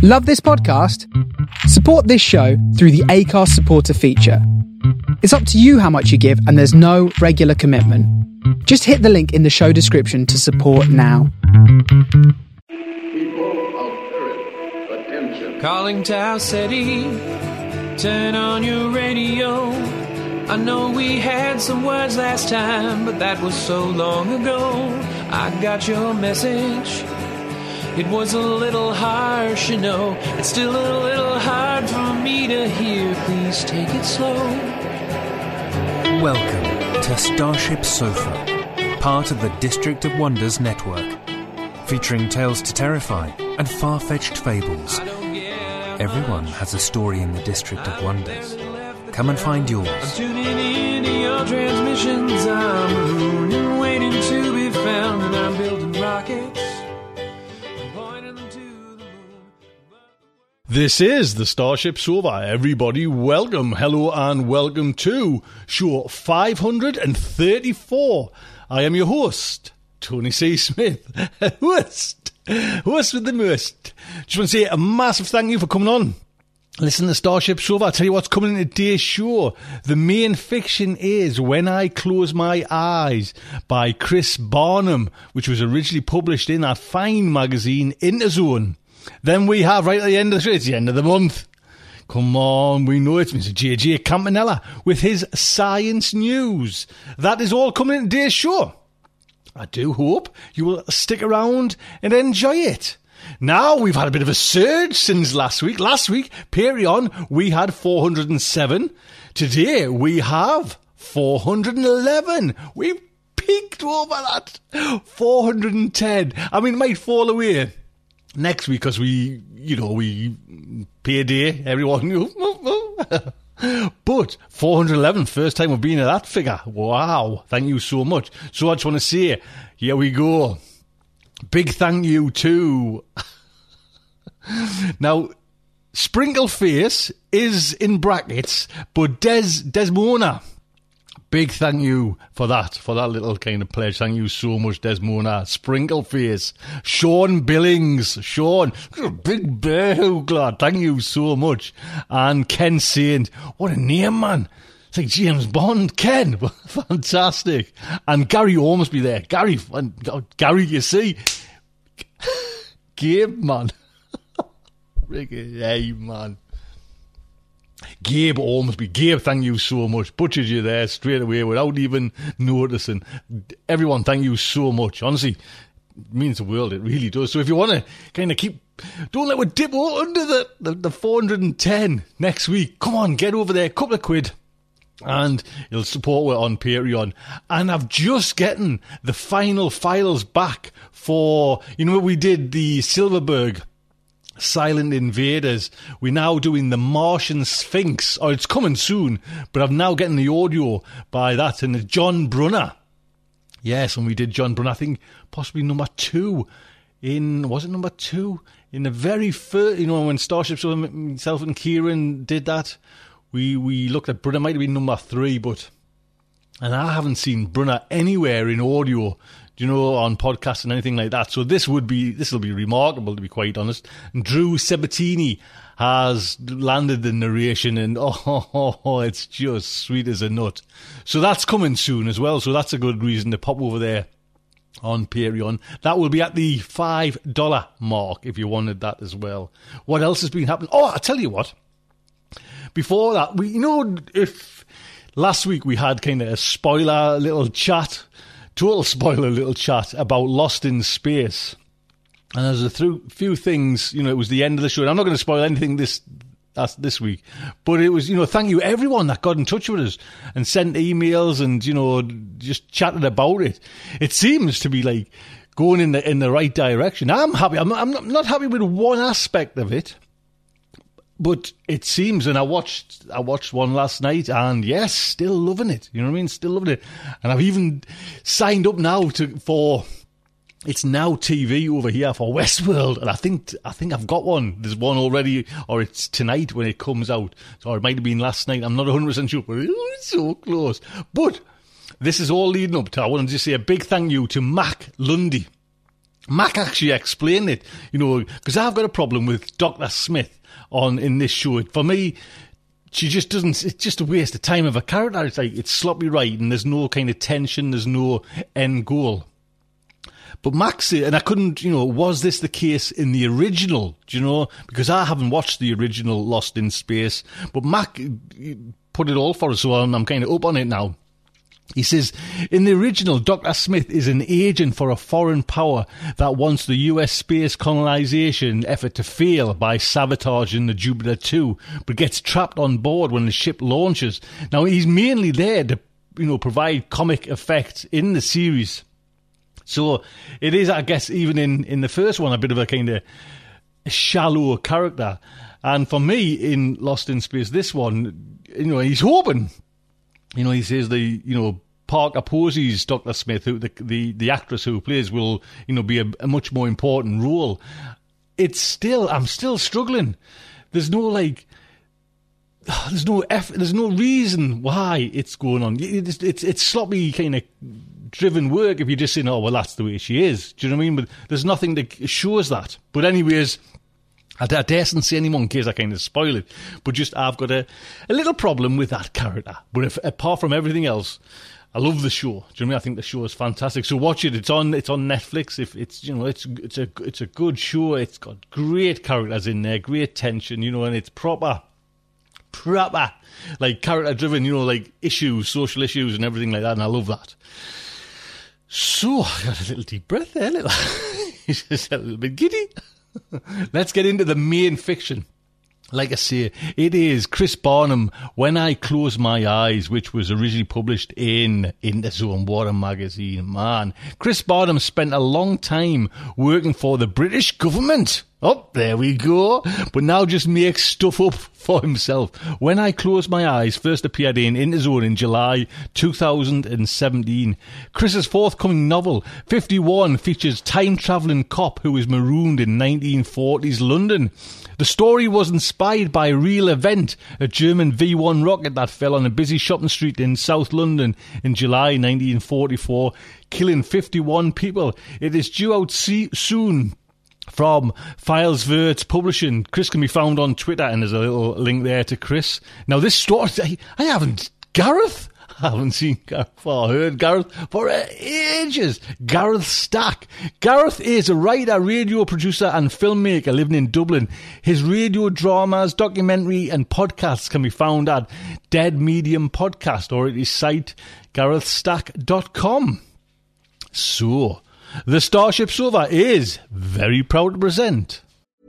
Love this podcast? Support this show through the Acast supporter feature. It's up to you how much you give, and there's no regular commitment. Just hit the link in the show description to support now. People of Earth, attention. Calling Tau City, turn on your radio. I know we had some words last time, but that was so long ago. I got your message. It was a little harsh, you know. It's still a little hard for me to hear. Please take it slow. Welcome to Starship Sofa, part of the District of Wonders network, featuring tales to terrify and far-fetched fables. Everyone has a story in the District of Wonders. Come and find yours. I'm tuning in to your transmissions. I'm marooned and waiting to be found, and I'm building rockets. This is the Starship Sofa. Everybody, welcome, hello, and welcome to show 534. I am your host, Tony C. Smith. host with the most. Just want to say a massive thank you for coming on. Listen to Starship Sofa. I'll tell you what's coming in today's show. The main fiction is When I Close My Eyes by Chris Barnum, which was originally published in that fine magazine, Interzone. Then we have, right at the end of the show, it's the end of the month. Come on, we know it's Mr. J.J. Campanella with his science news. That is all coming in today's show. I do hope you will stick around and enjoy it. Now, we've had a bit of a surge since last week. Last week, Patreon, we had 407. Today, we have 411. We've peaked over that. 410. I mean, it might fall away next week because we pay a day, everyone. But 411, first time we've been at that figure. Wow, thank you so much. So I just want to say, here we go. Big thank you to... Now, Sprinkle Face is in brackets, but Desmona. Big thank you for that little kind of pledge. Thank you so much, Desmona. Sprinkle Face. Sean Billings. Sean, big bear, glad. Thank you so much. And Ken Saint. What a name, man. It's like James Bond. Ken. Fantastic. And Gary Ormsby there. Gary, you see. Gabe, man. Hey, man. Gabe Ormsby. Gabe, thank you so much. Butchered you there straight away without even noticing. Everyone, thank you so much. Honestly, it means the world. It really does. So if you want to kind of don't let it dip under the 410 next week. Come on, get over there. Couple of quid. And you'll support it on Patreon. And I've just gotten the final files back for, we did the Silverberg Silent Invaders. We're now doing the Martian Sphinx. Oh, it's coming soon, but I'm now getting the audio by that. And John Brunner. Yes, when we did John Brunner, I think possibly number 2 was it number 2? In the very first, when Starship, so myself and Kieran did that, we looked at Brunner, might have been number 3, and I haven't seen Brunner anywhere in audio, on podcasts and anything like that. So this will be remarkable, to be quite honest. And Drew Sabatini has landed the narration, and it's just sweet as a nut. So that's coming soon as well. So that's a good reason to pop over there on Patreon. That will be at the $5 mark if you wanted that as well. What else has been happening? Oh, I'll tell you what. Before that, if last week we had kind of a spoiler little chat, total spoiler little chat about Lost in Space. And there's a few things, it was the end of the show. And I'm not going to spoil anything this week. But it was, thank you everyone that got in touch with us and sent emails and, just chatted about it. It seems to be like going in the right direction. I'm happy. I'm not happy with one aspect of it. But it seems, and I watched one last night, and yes, still loving it. You know what I mean? Still loving it. And I've even signed up now for it's Now TV over here for Westworld, and I think I've got one. There's one already, or it's tonight when it comes out, or it might have been last night. I'm not 100% sure, but it's so close. But this is all leading up to. I want to just say a big thank you to Mac Lundy. Mac actually explained it, because I've got a problem with Dr. Smith in this show. For me, she just doesn't, it's just a waste of time of a character. It's like, it's sloppy writing, there's no kind of tension, there's no end goal. But Mac said, and I couldn't, was this the case in the original? Because I haven't watched the original Lost in Space, but Mac put it all for us, so I'm kind of up on it now. He says, in the original, Dr. Smith is an agent for a foreign power that wants the US space colonization effort to fail by sabotaging the Jupiter 2, but gets trapped on board when the ship launches. Now, he's mainly there to, provide comic effect in the series. So it is, I guess, even in the first one, a bit of a kind of shallow character. And for me, in Lost in Space, this one, he's hoping... he says Parker Posey's Dr. Smith, who the actress who plays, will, be a much more important role. I'm still struggling. There's no there's no effort, there's no reason why it's going on. It's sloppy kind of driven work if you're just saying, oh, well, that's the way she is. Do you know what I mean? But there's nothing that shows that. But anyways, I daresn't say anymore in case I kind of spoil it, but just I've got a little problem with that character. But apart from everything else, I love the show. Do you know what I mean? I think the show is fantastic. So watch it. It's on Netflix. If it's a good show. It's got great characters in there, great tension, and it's proper like character driven. Like issues, social issues, and everything like that. And I love that. So I got a little deep breath there, just a little bit giddy. Let's get into the main fiction. Like I say, it is Chris Barnum, When I Close My Eyes, which was originally published in the Zone Water magazine. Man, Chris Barnum spent a long time working for the British government. Oh, there we go. But now just makes stuff up for himself. When I Close My Eyes first appeared in Zone in July 2017. Chris's forthcoming novel, 51, features time-travelling cop who is marooned in 1940s London. The story was inspired by a real event, a German V-1 rocket that fell on a busy shopping street in South London in July 1944, killing 51 people. It is due out soon from Files Verts Publishing. Chris can be found on Twitter, and there's a little link there to Chris. Now, this story, I haven't seen Gareth or heard Gareth for ages. Gareth Stack. Gareth is a writer, radio producer and filmmaker living in Dublin. His radio dramas, documentary and podcasts can be found at Dead Medium Podcast or at his site garethstack.com. So, the Starship Sofa is very proud to present...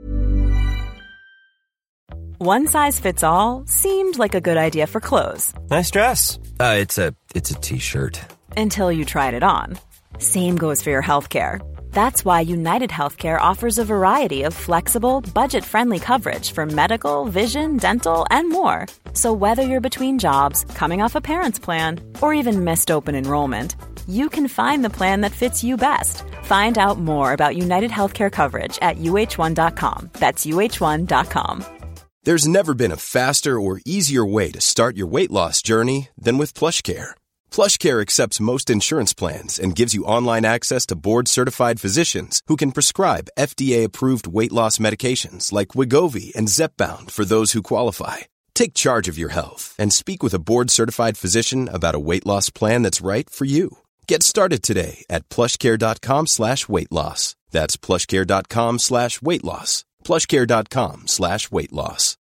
One size fits all seemed like a good idea for clothes. Nice dress. It's a t-shirt. Until you tried it on. Same goes for your healthcare. That's why United Healthcare offers a variety of flexible, budget-friendly coverage for medical, vision, dental, and more. So whether you're between jobs, coming off a parent's plan, or even missed open enrollment, you can find the plan that fits you best. Find out more about United Healthcare coverage at uh1.com. That's uh1.com. There's never been a faster or easier way to start your weight loss journey than with PlushCare. PlushCare accepts most insurance plans and gives you online access to board-certified physicians who can prescribe FDA-approved weight loss medications like Wegovy and Zepbound for those who qualify. Take charge of your health and speak with a board-certified physician about a weight loss plan that's right for you. Get started today at plushcare.com/weight loss. That's plushcare.com/weight loss. plushcare.com/weight loss.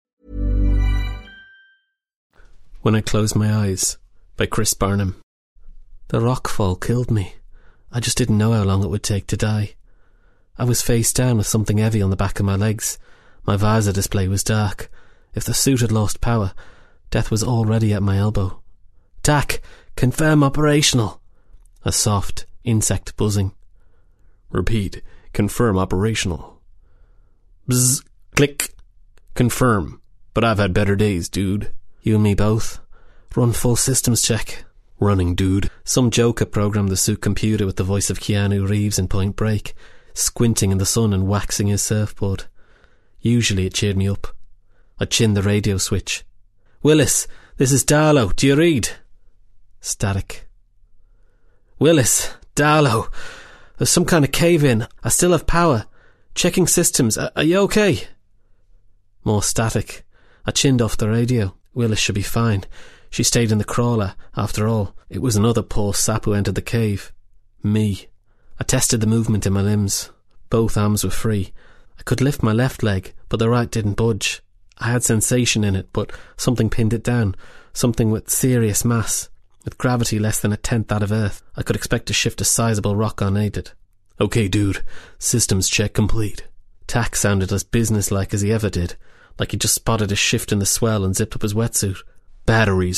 When I Close My Eyes, by Chris Barnum. The rockfall killed me. I just didn't know how long it would take to die. I was face down with something heavy on the back of my legs. My visor display was dark. If the suit had lost power, death was already at my elbow. TAC, confirm operational. A soft, insect buzzing. Repeat, confirm operational. Bzz, click, confirm. But I've had better days, dude. You and me both. Run full systems check. Running, dude. Some joker programmed the suit computer with the voice of Keanu Reeves in Point Break, squinting in the sun and waxing his surfboard. Usually it cheered me up. I'd chin the radio switch. Willis, this is Darlow. Do you read? Static. Willis, Darlow. There's some kind of cave-in. I still have power. Checking systems. Are you okay? More static. I chinned off the radio. Willis should be fine. She stayed in the crawler. After all, it was another poor sap who entered the cave. Me. I tested the movement in my limbs. Both arms were free. I could lift my left leg, but the right didn't budge. I had sensation in it, but something pinned it down. Something with serious mass. With gravity less than 1/10 that of Earth, I could expect to shift a sizable rock unaided. "Okay, dude. Systems check complete." Tack sounded as businesslike as he ever did, like he'd just spotted a shift in the swell and zipped up his wetsuit. "Batteries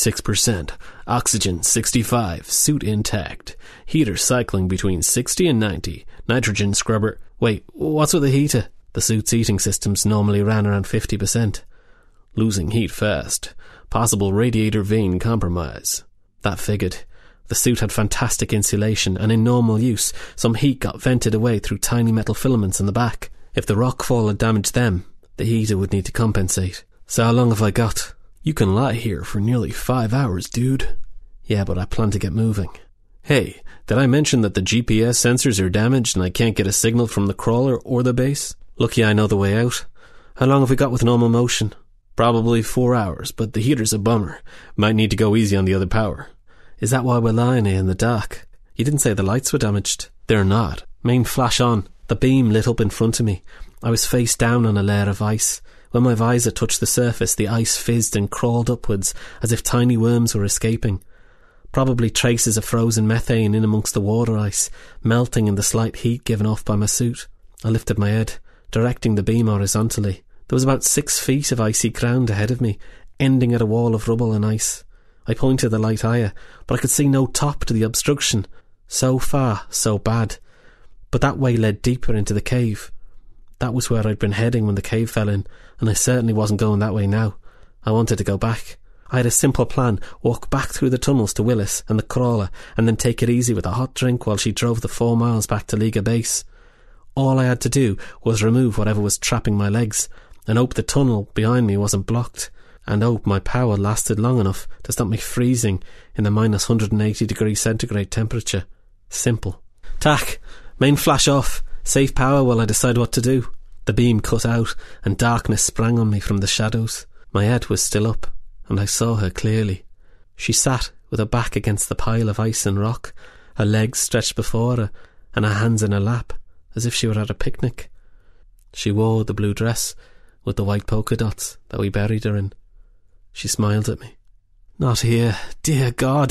76%, oxygen 65, suit intact, heater cycling between 60 and 90, nitrogen scrubber..." Wait, what's with the heater? The suit's heating systems normally ran around 50%. "Losing heat fast. Possible radiator vane compromise." That figured. The suit had fantastic insulation, and in normal use, some heat got vented away through tiny metal filaments in the back. If the rockfall had damaged them, the heater would need to compensate. "So how long have I got?" "You can lie here for nearly 5 hours, dude." "Yeah, but I plan to get moving." "Hey, did I mention that the GPS sensors are damaged and I can't get a signal from the crawler or the base? Lucky I know the way out. How long have we got with normal motion?" "Probably 4 hours, but the heater's a bummer. Might need to go easy on the other power." "Is that why we're lying here in the dark? You didn't say the lights were damaged." "They're not. Main flash on." The beam lit up in front of me. I was face down on a layer of ice. When my visor touched the surface, the ice fizzed and crawled upwards as if tiny worms were escaping. Probably traces of frozen methane in amongst the water ice, melting in the slight heat given off by my suit. I lifted my head, directing the beam horizontally. There was about 6 feet of icy ground ahead of me, ending at a wall of rubble and ice. I pointed the light higher, but I could see no top to the obstruction. So far, so bad. But that way led deeper into the cave. That was where I'd been heading when the cave fell in, and I certainly wasn't going that way now. I wanted to go back. I had a simple plan: walk back through the tunnels to Willis and the crawler, and then take it easy with a hot drink while she drove the 4 miles back to Liga Base. All I had to do was remove whatever was trapping my legs, and hope the tunnel behind me wasn't blocked, and hope my power lasted long enough to stop me freezing in the minus 180 degrees centigrade temperature. Simple. "Tack, main flash off. Save power while I decide what to do." The beam cut out, and darkness sprang on me from the shadows. My head was still up, and I saw her clearly. She sat with her back against the pile of ice and rock, her legs stretched before her, and her hands in her lap, as if she were at a picnic. She wore the blue dress with the white polka dots that we buried her in. She smiled at me. "Not here, dear God."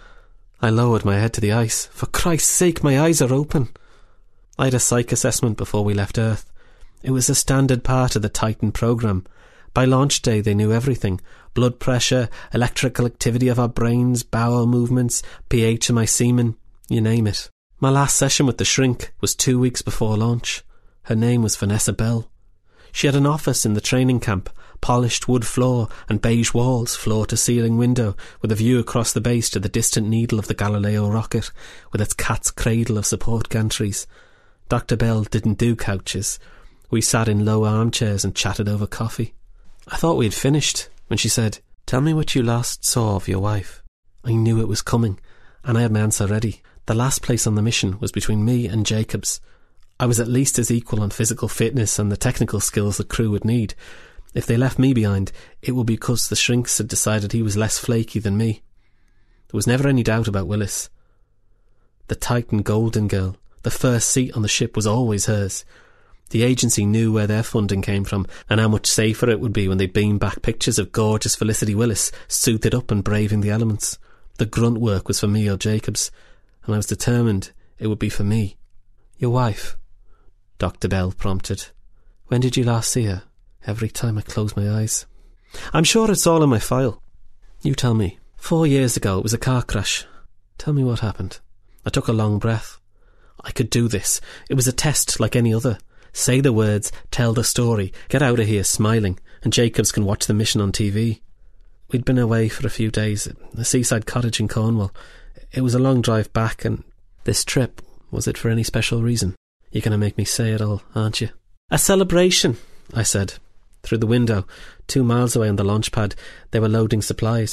I lowered my head to the ice. "For Christ's sake, my eyes are open." I had a psych assessment before we left Earth. It was a standard part of the Titan program. By launch day they knew everything: blood pressure, electrical activity of our brains, bowel movements, pH of my semen, you name it. My last session with the shrink was 2 weeks before launch. Her name was Vanessa Bell. She had an office in the training camp, polished wood floor and beige walls, floor-to-ceiling window, with a view across the base to the distant needle of the Galileo rocket, with its cat's cradle of support gantries. Dr. Bell didn't do couches. We sat in low armchairs and chatted over coffee. I thought we had finished when she said, "Tell me what you last saw of your wife." I knew it was coming, and I had my answer ready. The last place on the mission was between me and Jacobs. I was at least as equal on physical fitness and the technical skills the crew would need. If they left me behind, it would be because the shrinks had decided he was less flaky than me. There was never any doubt about Willis. The Titan Golden Girl, the first seat on the ship, was always hers. The agency knew where their funding came from and how much safer it would be when they beamed back pictures of gorgeous Felicity Willis, suited up and braving the elements. The grunt work was for me or Jacobs, and I was determined it would be for me. "Your wife," Dr. Bell prompted. "When did you last see her?" Every time I close my eyes. "I'm sure it's all in my file." "You tell me." 4 years ago it was a car crash." "Tell me what happened." I took a long breath. I could do this. It was a test like any other. Say the words, tell the story, get out of here smiling, and Jacobs can watch the mission on TV. We'd been away for a few days at a seaside cottage in Cornwall. It was a long drive back, and this trip, was it for any special reason? You're going to make me say it all, aren't you? "A celebration," I said. Through the window, 2 miles away on the launch pad, they were loading supplies.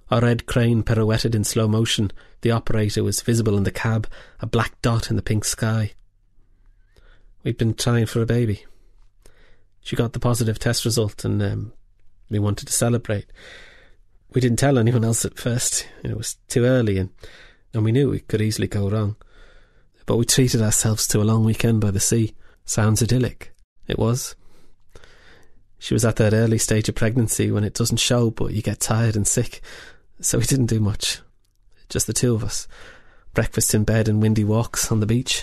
Our red crane pirouetted in slow motion. The operator was visible in the cab, a black dot in the pink sky. We'd been trying for a baby. She got the positive test result and we wanted to celebrate. We didn't tell anyone else at first. It was too early and we knew it could easily go wrong. But we treated ourselves to a long weekend by the sea. Sounds idyllic. It was. She was at that early stage of pregnancy when it doesn't show but you get tired and sick. So we didn't do much. Just the two of us. Breakfast in bed and windy walks on the beach.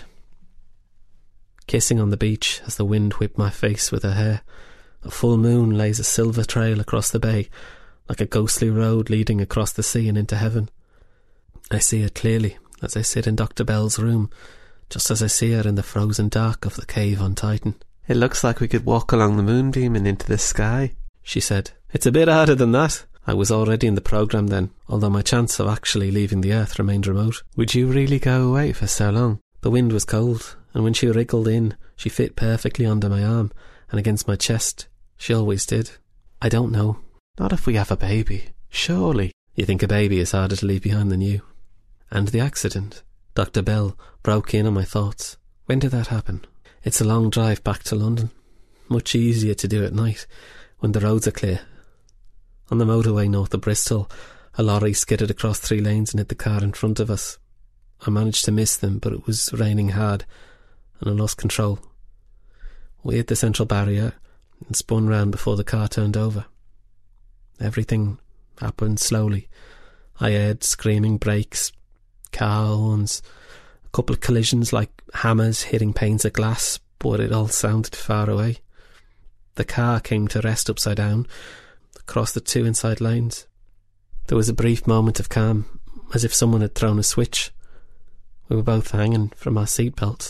Kissing on the beach as the wind whipped my face with her hair. A full moon lays a silver trail across the bay, like a ghostly road leading across the sea and into heaven. I see it clearly as I sit in Dr. Bell's room, just as I see her in the frozen dark of the cave on Titan. "It looks like we could walk along the moonbeam and into the sky," she said. "It's a bit harder than that." I was already in the programme then, although my chance of actually leaving the earth remained remote. "Would you really go away for so long?" The wind was cold, and when she wriggled in, she fit perfectly under my arm and against my chest. She always did. "I don't know. Not if we have a baby. Surely." "You think a baby is harder to leave behind than you?" "And the accident." Dr. Bell broke in on my thoughts. "When did that happen?" "It's a long drive back to London. Much easier to do at night, when the roads are clear. On the motorway north of Bristol, a lorry skidded across 3 lanes and hit the car in front of us. I managed to miss them, but it was raining hard, and I lost control. We hit the central barrier and spun round before the car turned over. Everything happened slowly. I heard screaming brakes, car horns, a couple of collisions like hammers hitting panes of glass, but it all sounded far away. The car came to rest upside down, across the 2 inside lanes. There was a brief moment of calm, as if someone had thrown a switch. We were both hanging from our seatbelts.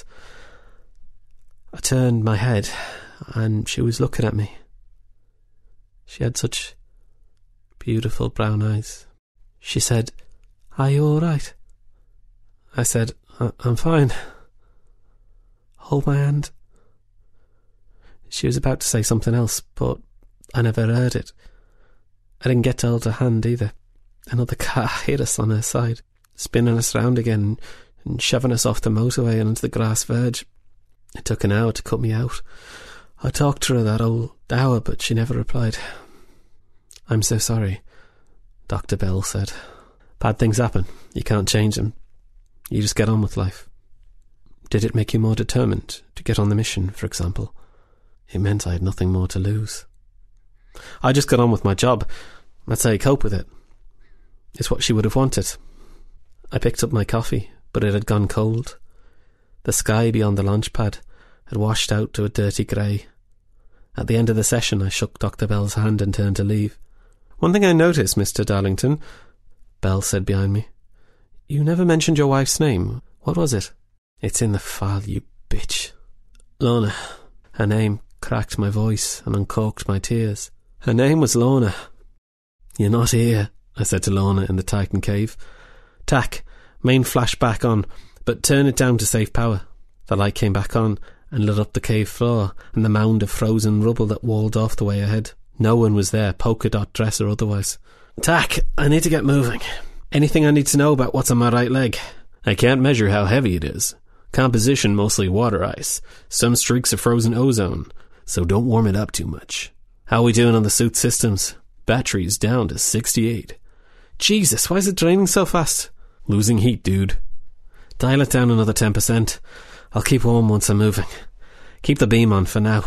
I turned my head, and she was looking at me. She had such beautiful brown eyes. She said, "Are you all right?" I said, I'm fine. Hold my hand." She was about to say something else, but I never heard it. I didn't get to hold her hand either. Another car hit us on her side, spinning us round again and shoving us off the motorway and into the grass verge. It took an hour to cut me out. I talked to her that whole hour, but she never replied. "I'm so sorry," Dr. Bell said. "Bad things happen. You can't change them. You just get on with life." "Did it make you more determined to get on the mission, for example?" "It meant I had nothing more to lose. I just got on with my job. That's how you cope with it. It's what she would have wanted." I picked up my coffee, but it had gone cold. The sky beyond the launch pad had washed out to a dirty grey. At the end of the session, I shook Dr. Bell's hand and turned to leave. "One thing I noticed, Mr. Darlington," Bell said behind me. "You never mentioned your wife's name. What was it?" "It's in the file, you bitch." "Lorna." Her name cracked my voice and uncorked my tears. Her name was Lorna. "You're not here," I said to Lorna in the Titan cave. "Tack, main flash back on, but turn it down to save power." The light came back on and lit up the cave floor and the mound of frozen rubble that walled off the way ahead. No one was there, polka dot dress or otherwise. "Tack, I need to get moving. Anything I need to know about what's on my right leg?" "I can't measure how heavy it is. Composition mostly water ice. Some streaks of frozen ozone, so don't warm it up too much. How are we doing on the suit systems?" "Batteries down to 68. "Jesus, why is it draining so fast?" "Losing heat, dude." "Dial it down another 10%. I'll keep warm once I'm moving. Keep the beam on for now."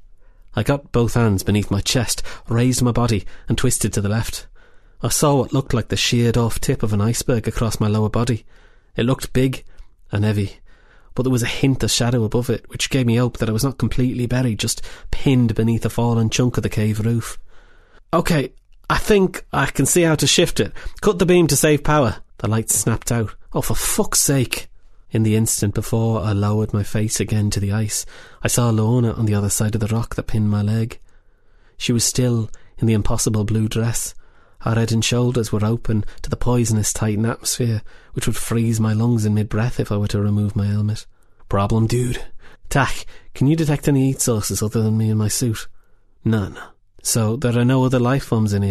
I got both hands beneath my chest, raised my body, and twisted to the left. I saw what looked like the sheared-off tip of an iceberg across my lower body. It looked big and heavy, but there was a hint of shadow above it, which gave me hope that I was not completely buried, just pinned beneath a fallen chunk of the cave roof. "Okay, I think I can see how to shift it. Cut the beam to save power." The light snapped out. "Oh, for fuck's sake." In the instant before I lowered my face again to the ice, I saw Lorna on the other side of the rock that pinned my leg. She was still in the impossible blue dress. Her head and shoulders were open to the poisonous Titan atmosphere, which would freeze my lungs in mid-breath if I were to remove my helmet. "Problem, dude." "Tack, can you detect any heat sources other than me and my suit?" "None." "So there are no other life forms in here?"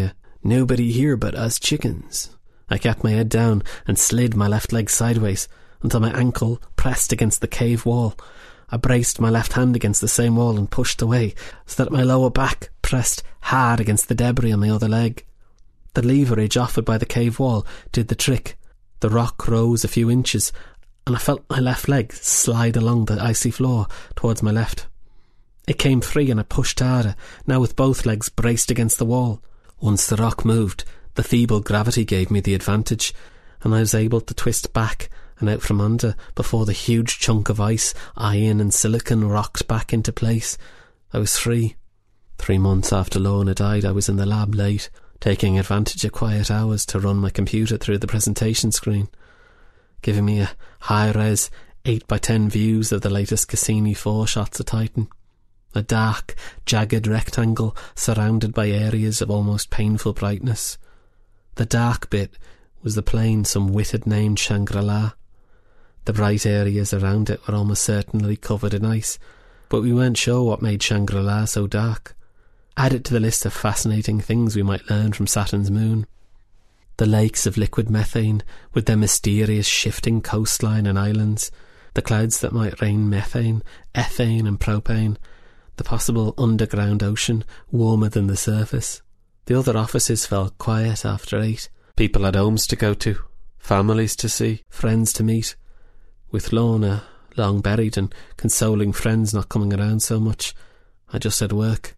Nobody here but us chickens. I kept my head down and slid my left leg sideways until my ankle pressed against the cave wall. I braced my left hand against the same wall and pushed away so that my lower back pressed hard against the debris on my other leg. The leverage offered by the cave wall did the trick. The rock rose a few inches and I felt my left leg slide along the icy floor towards my left. It came free and I pushed harder, now with both legs braced against the wall. Once the rock moved, the feeble gravity gave me the advantage, and I was able to twist back and out from under before the huge chunk of ice, iron and silicon rocked back into place. I was free. 3 months after Lorna died, I was in the lab late, taking advantage of quiet hours to run my computer through the presentation screen, giving me a high-res 8x10 views of the latest Cassini 4 shots of Titan. A dark, jagged rectangle surrounded by areas of almost painful brightness. The dark bit was the plane some wit had named Shangri-La. The bright areas around it were almost certainly covered in ice, but we weren't sure what made Shangri-La so dark. Add it to the list of fascinating things we might learn from Saturn's moon. The lakes of liquid methane, with their mysterious shifting coastline and islands, the clouds that might rain methane, ethane and propane, the possible underground ocean, warmer than the surface. The other offices felt quiet after 8. People had homes to go to, families to see, friends to meet. With Lorna long buried and consoling friends not coming around so much, I just had work.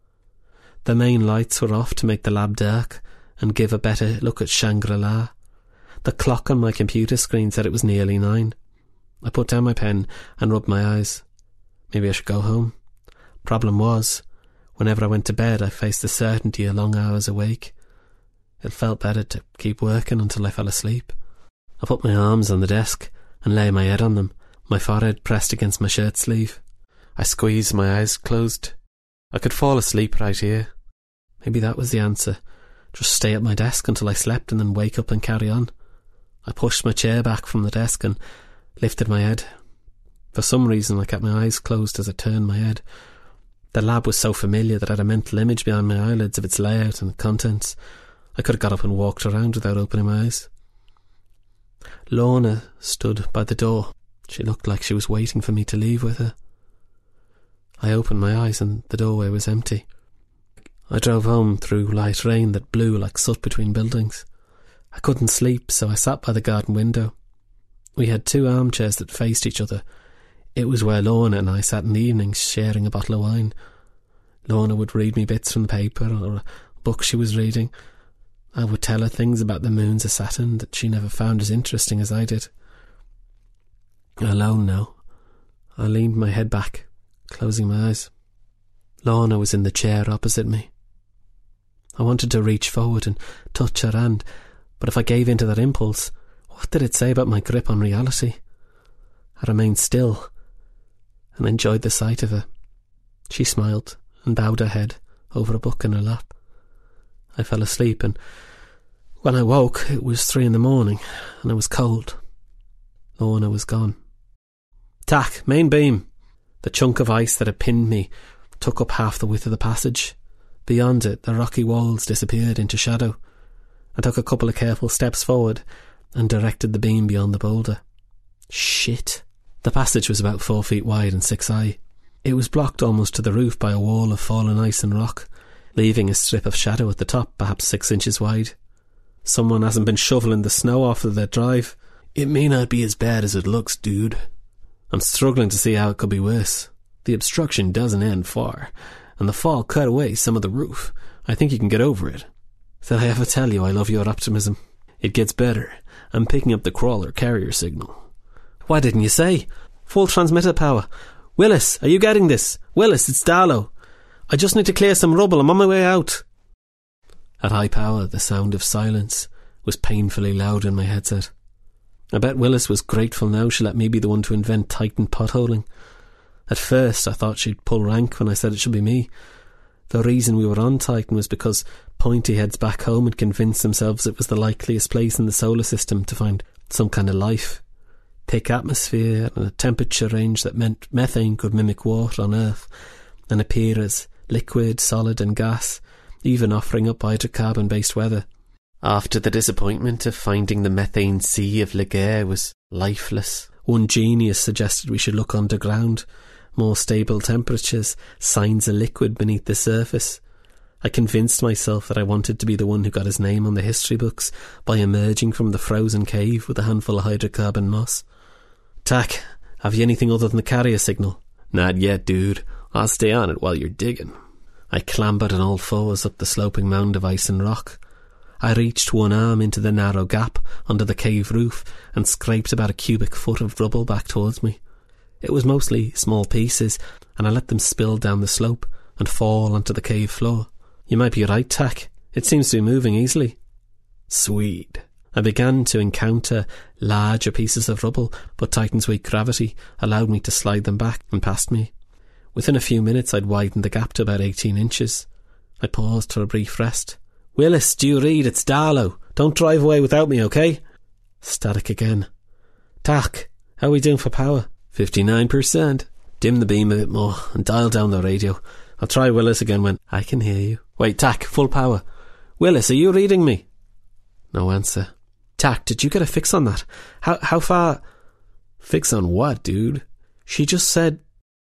The main lights were off to make the lab dark and give a better look at Shangri-La. The clock on my computer screen said it was nearly 9. I put down my pen and rubbed my eyes. Maybe I should go home. Problem was, whenever I went to bed I faced the certainty of long hours awake. It felt better to keep working until I fell asleep. I put my arms on the desk and lay my head on them, my forehead pressed against my shirt sleeve. I squeezed my eyes closed. I could fall asleep right here. Maybe that was the answer. Just stay at my desk until I slept and then wake up and carry on. I pushed my chair back from the desk and lifted my head. For some reason I kept my eyes closed as I turned my head. The lab was so familiar that I had a mental image behind my eyelids of its layout and contents. I could have got up and walked around without opening my eyes. Lorna stood by the door. She looked like she was waiting for me to leave with her. I opened my eyes and the doorway was empty. I drove home through light rain that blew like soot between buildings. I couldn't sleep, so I sat by the garden window. We had 2 armchairs that faced each other. It was where Lorna and I sat in the evenings sharing a bottle of wine. Lorna would read me bits from the paper or a book she was reading. I would tell her things about the moons of Saturn that she never found as interesting as I did. Alone now, I leaned my head back, closing my eyes. Lorna was in the chair opposite me. I wanted to reach forward and touch her hand, but if I gave in to that impulse, what did it say about my grip on reality? I remained still and enjoyed the sight of her. She smiled and bowed her head over a book in her lap. I fell asleep, and when I woke it was 3 a.m. and I was cold. Lorna was gone. Tack, main beam. The chunk of ice that had pinned me took up half the width of the passage. Beyond it, the rocky walls disappeared into shadow. I took a couple of careful steps forward and directed the beam beyond the boulder. Shit. The passage was about 4 feet wide and 6 high. It was blocked almost to the roof by a wall of fallen ice and rock, leaving a strip of shadow at the top, perhaps 6 inches wide. Someone hasn't been shoveling the snow off of their drive. It may not be as bad as it looks, dude. I'm struggling to see how it could be worse. The obstruction doesn't end far, and the fall cut away some of the roof. I think you can get over it. Did I ever tell you I love your optimism? It gets better. I'm picking up the crawler carrier signal. Why didn't you say? Full transmitter power. Willis, are you getting this? Willis, it's Darlow. I just need to clear some rubble. I'm on my way out. At high power, the sound of silence was painfully loud in my headset. I bet Willis was grateful now she let me be the one to invent Titan potholing. At first, I thought she'd pull rank when I said it should be me. The reason we were on Titan was because pointy heads back home had convinced themselves it was the likeliest place in the solar system to find some kind of life. Thick atmosphere and a temperature range that meant methane could mimic water on Earth and appear as liquid, solid and gas even offering up hydrocarbon-based weather. After the disappointment of finding the methane sea of Laguerre was lifeless, one genius suggested we should look underground. More stable temperatures, signs of liquid beneath the surface. I convinced myself that I wanted to be the one who got his name on the history books by emerging from the frozen cave with a handful of hydrocarbon moss. "Tack, have you anything other than the carrier signal?" "Not yet, dude. I'll stay on it while you're digging." I clambered on all fours up the sloping mound of ice and rock. I reached one arm into the narrow gap under the cave roof and scraped about a cubic foot of rubble back towards me. It was mostly small pieces, and I let them spill down the slope and fall onto the cave floor. "You might be right, Tack. It seems to be moving easily." "Sweet." I began to encounter larger pieces of rubble, but Titan's weak gravity allowed me to slide them back and past me. Within a few minutes I'd widened the gap to about 18 inches. I paused for a brief rest. "Willis, do you read? It's Darlow. Don't drive away without me, okay?" Static again. "Tack, how are we doing for power?" 59%. Dim the beam a bit more and dial down the radio. I'll try Willis again when I can hear you. Wait, Tack, full power. Willis, are you reading me? No answer. Tack, did you get a fix on that? How far? Fix on what, dude? She just said...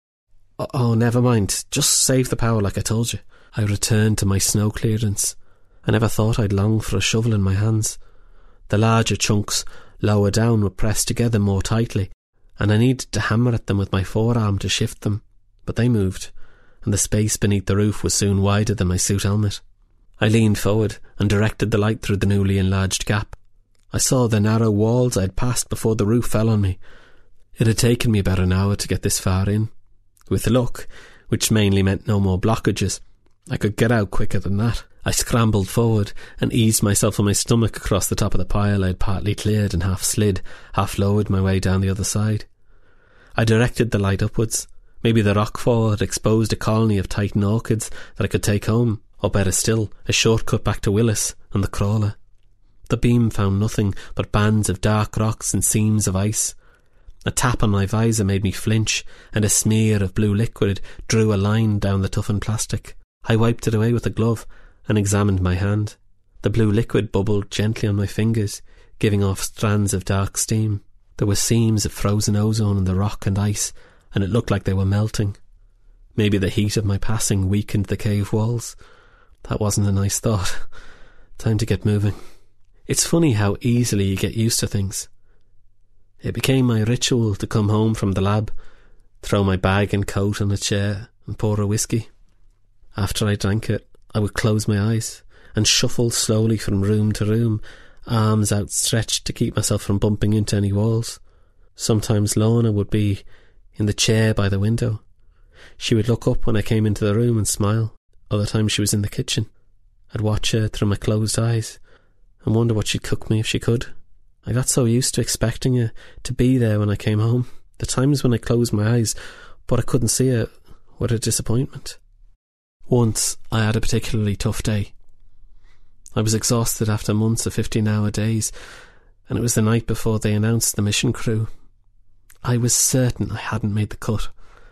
Oh, never mind. Just save the power like I told you. I returned to my snow clearance. I never thought I'd long for a shovel in my hands. The larger chunks lower down were pressed together more tightly, and I needed to hammer at them with my forearm to shift them, but they moved, and the space beneath the roof was soon wider than my suit helmet. I leaned forward and directed the light through the newly enlarged gap. I saw the narrow walls I had passed before the roof fell on me. It had taken me about an hour to get this far in. With luck, which mainly meant no more blockages, I could get out quicker than that. I scrambled forward and eased myself on my stomach across the top of the pile I had partly cleared and half slid, half lowered my way down the other side. I directed the light upwards. Maybe the rockfall had exposed a colony of Titan orchids that I could take home, or better still, a shortcut back to Willis and the crawler. The beam found nothing but bands of dark rocks and seams of ice. A tap on my visor made me flinch, and a smear of blue liquid drew a line down the toughened plastic. I wiped it away with a glove and examined my hand. The blue liquid bubbled gently on my fingers, giving off strands of dark steam. There were seams of frozen ozone in the rock and ice, and it looked like they were melting. Maybe the heat of my passing weakened the cave walls. That wasn't a nice thought. Time to get moving. It's funny how easily you get used to things. It became my ritual to come home from the lab, throw my bag and coat on a chair and pour a whiskey. After I drank it, I would close my eyes and shuffle slowly from room to room, arms outstretched to keep myself from bumping into any walls. Sometimes Lorna would be in the chair by the window. She would look up when I came into the room and smile. Other times she was in the kitchen. I'd watch her through my closed eyes and wonder what she'd cook me if she could. I got so used to expecting her to be there when I came home. The times when I closed my eyes but I couldn't see her were a disappointment. Once I had a particularly tough day. I was exhausted after months of 15-hour days, and it was the night before they announced the mission crew. I was certain I hadn't made the cut.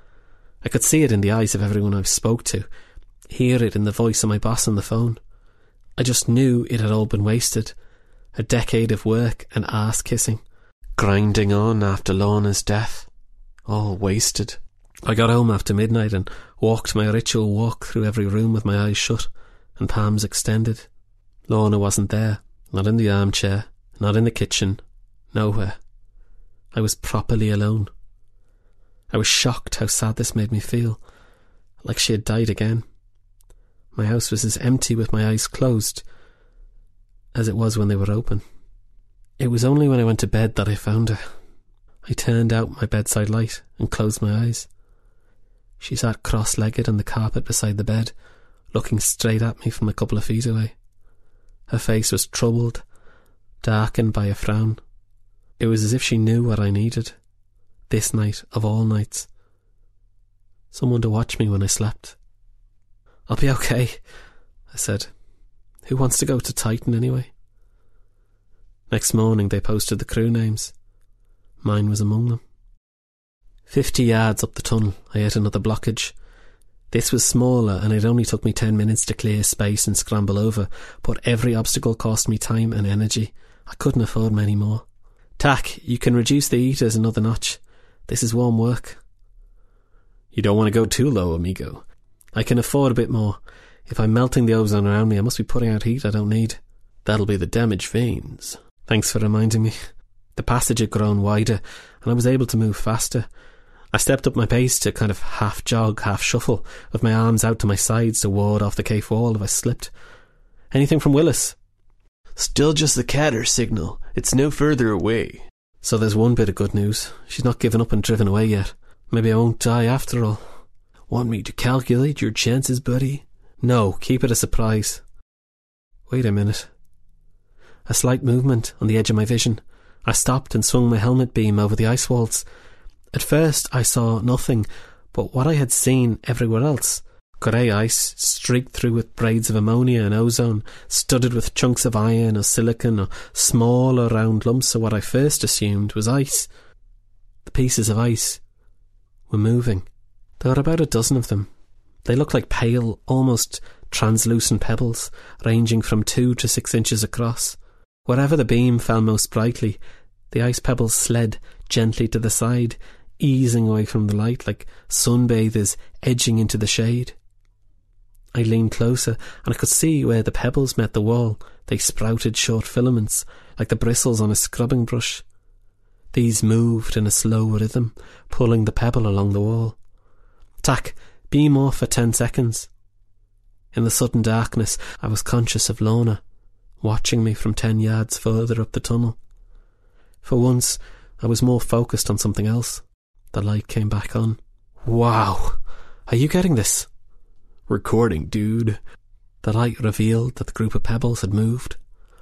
I could see it in the eyes of everyone I spoke to, hear it in the voice of my boss on the phone. I just knew it had all been wasted. A decade of work and arse-kissing, grinding on after Lorna's death. All wasted. I got home after midnight and walked my ritual walk through every room with my eyes shut and palms extended. Lorna wasn't there, not in the armchair, not in the kitchen, nowhere. I was properly alone. I was shocked how sad this made me feel, like she had died again. My house was as empty with my eyes closed as it was when they were open. It was only when I went to bed that I found her. I turned out my bedside light and closed my eyes. She sat cross-legged on the carpet beside the bed, looking straight at me from a couple of feet away. Her face was troubled, darkened by a frown. It was as if she knew what I needed, this night of all nights. Someone to watch me when I slept. "I'll be okay," I said. "Who wants to go to Titan anyway?" Next morning they posted the crew names. Mine was among them. 50 yards up the tunnel I hit another blockage. This was smaller, and it only took me 10 minutes to clear space and scramble over, but every obstacle cost me time and energy. I couldn't afford many more. Tack, you can reduce the heaters another notch. This is warm work. You don't want to go too low, amigo. I can afford a bit more. If I'm melting the ozone around me, I must be putting out heat I don't need. That'll be the damaged veins. Thanks for reminding me. The passage had grown wider, and I was able to move faster. I stepped up my pace to kind of half jog, half shuffle, with my arms out to my sides to ward off the cave wall if I slipped. Anything from Willis? Still just the catter signal. It's no further away. So there's one bit of good news. She's not given up and driven away yet. Maybe I won't die after all. Want me to calculate your chances, buddy? No, keep it a surprise. Wait a minute. A slight movement on the edge of my vision. I stopped and swung my helmet beam over the ice walls. At first I saw nothing but what I had seen everywhere else. Grey ice, streaked through with braids of ammonia and ozone, studded with chunks of iron or silicon or small or round lumps of what I first assumed was ice. The pieces of ice were moving. There were about a dozen of them. They looked like pale, almost translucent pebbles, ranging from 2 to 6 inches across. Wherever the beam fell most brightly, the ice pebbles slid gently to the side, easing away from the light like sunbathers edging into the shade. I leaned closer, and I could see where the pebbles met the wall. They sprouted short filaments, like the bristles on a scrubbing brush. These moved in a slow rhythm, pulling the pebble along the wall. Tack, beam off for 10 seconds. In the sudden darkness, I was conscious of Lorna, watching me from 10 yards further up the tunnel. For once, I was more focused on something else. The light came back on. Wow! Are you getting this? Recording, dude. The light revealed that the group of pebbles had moved.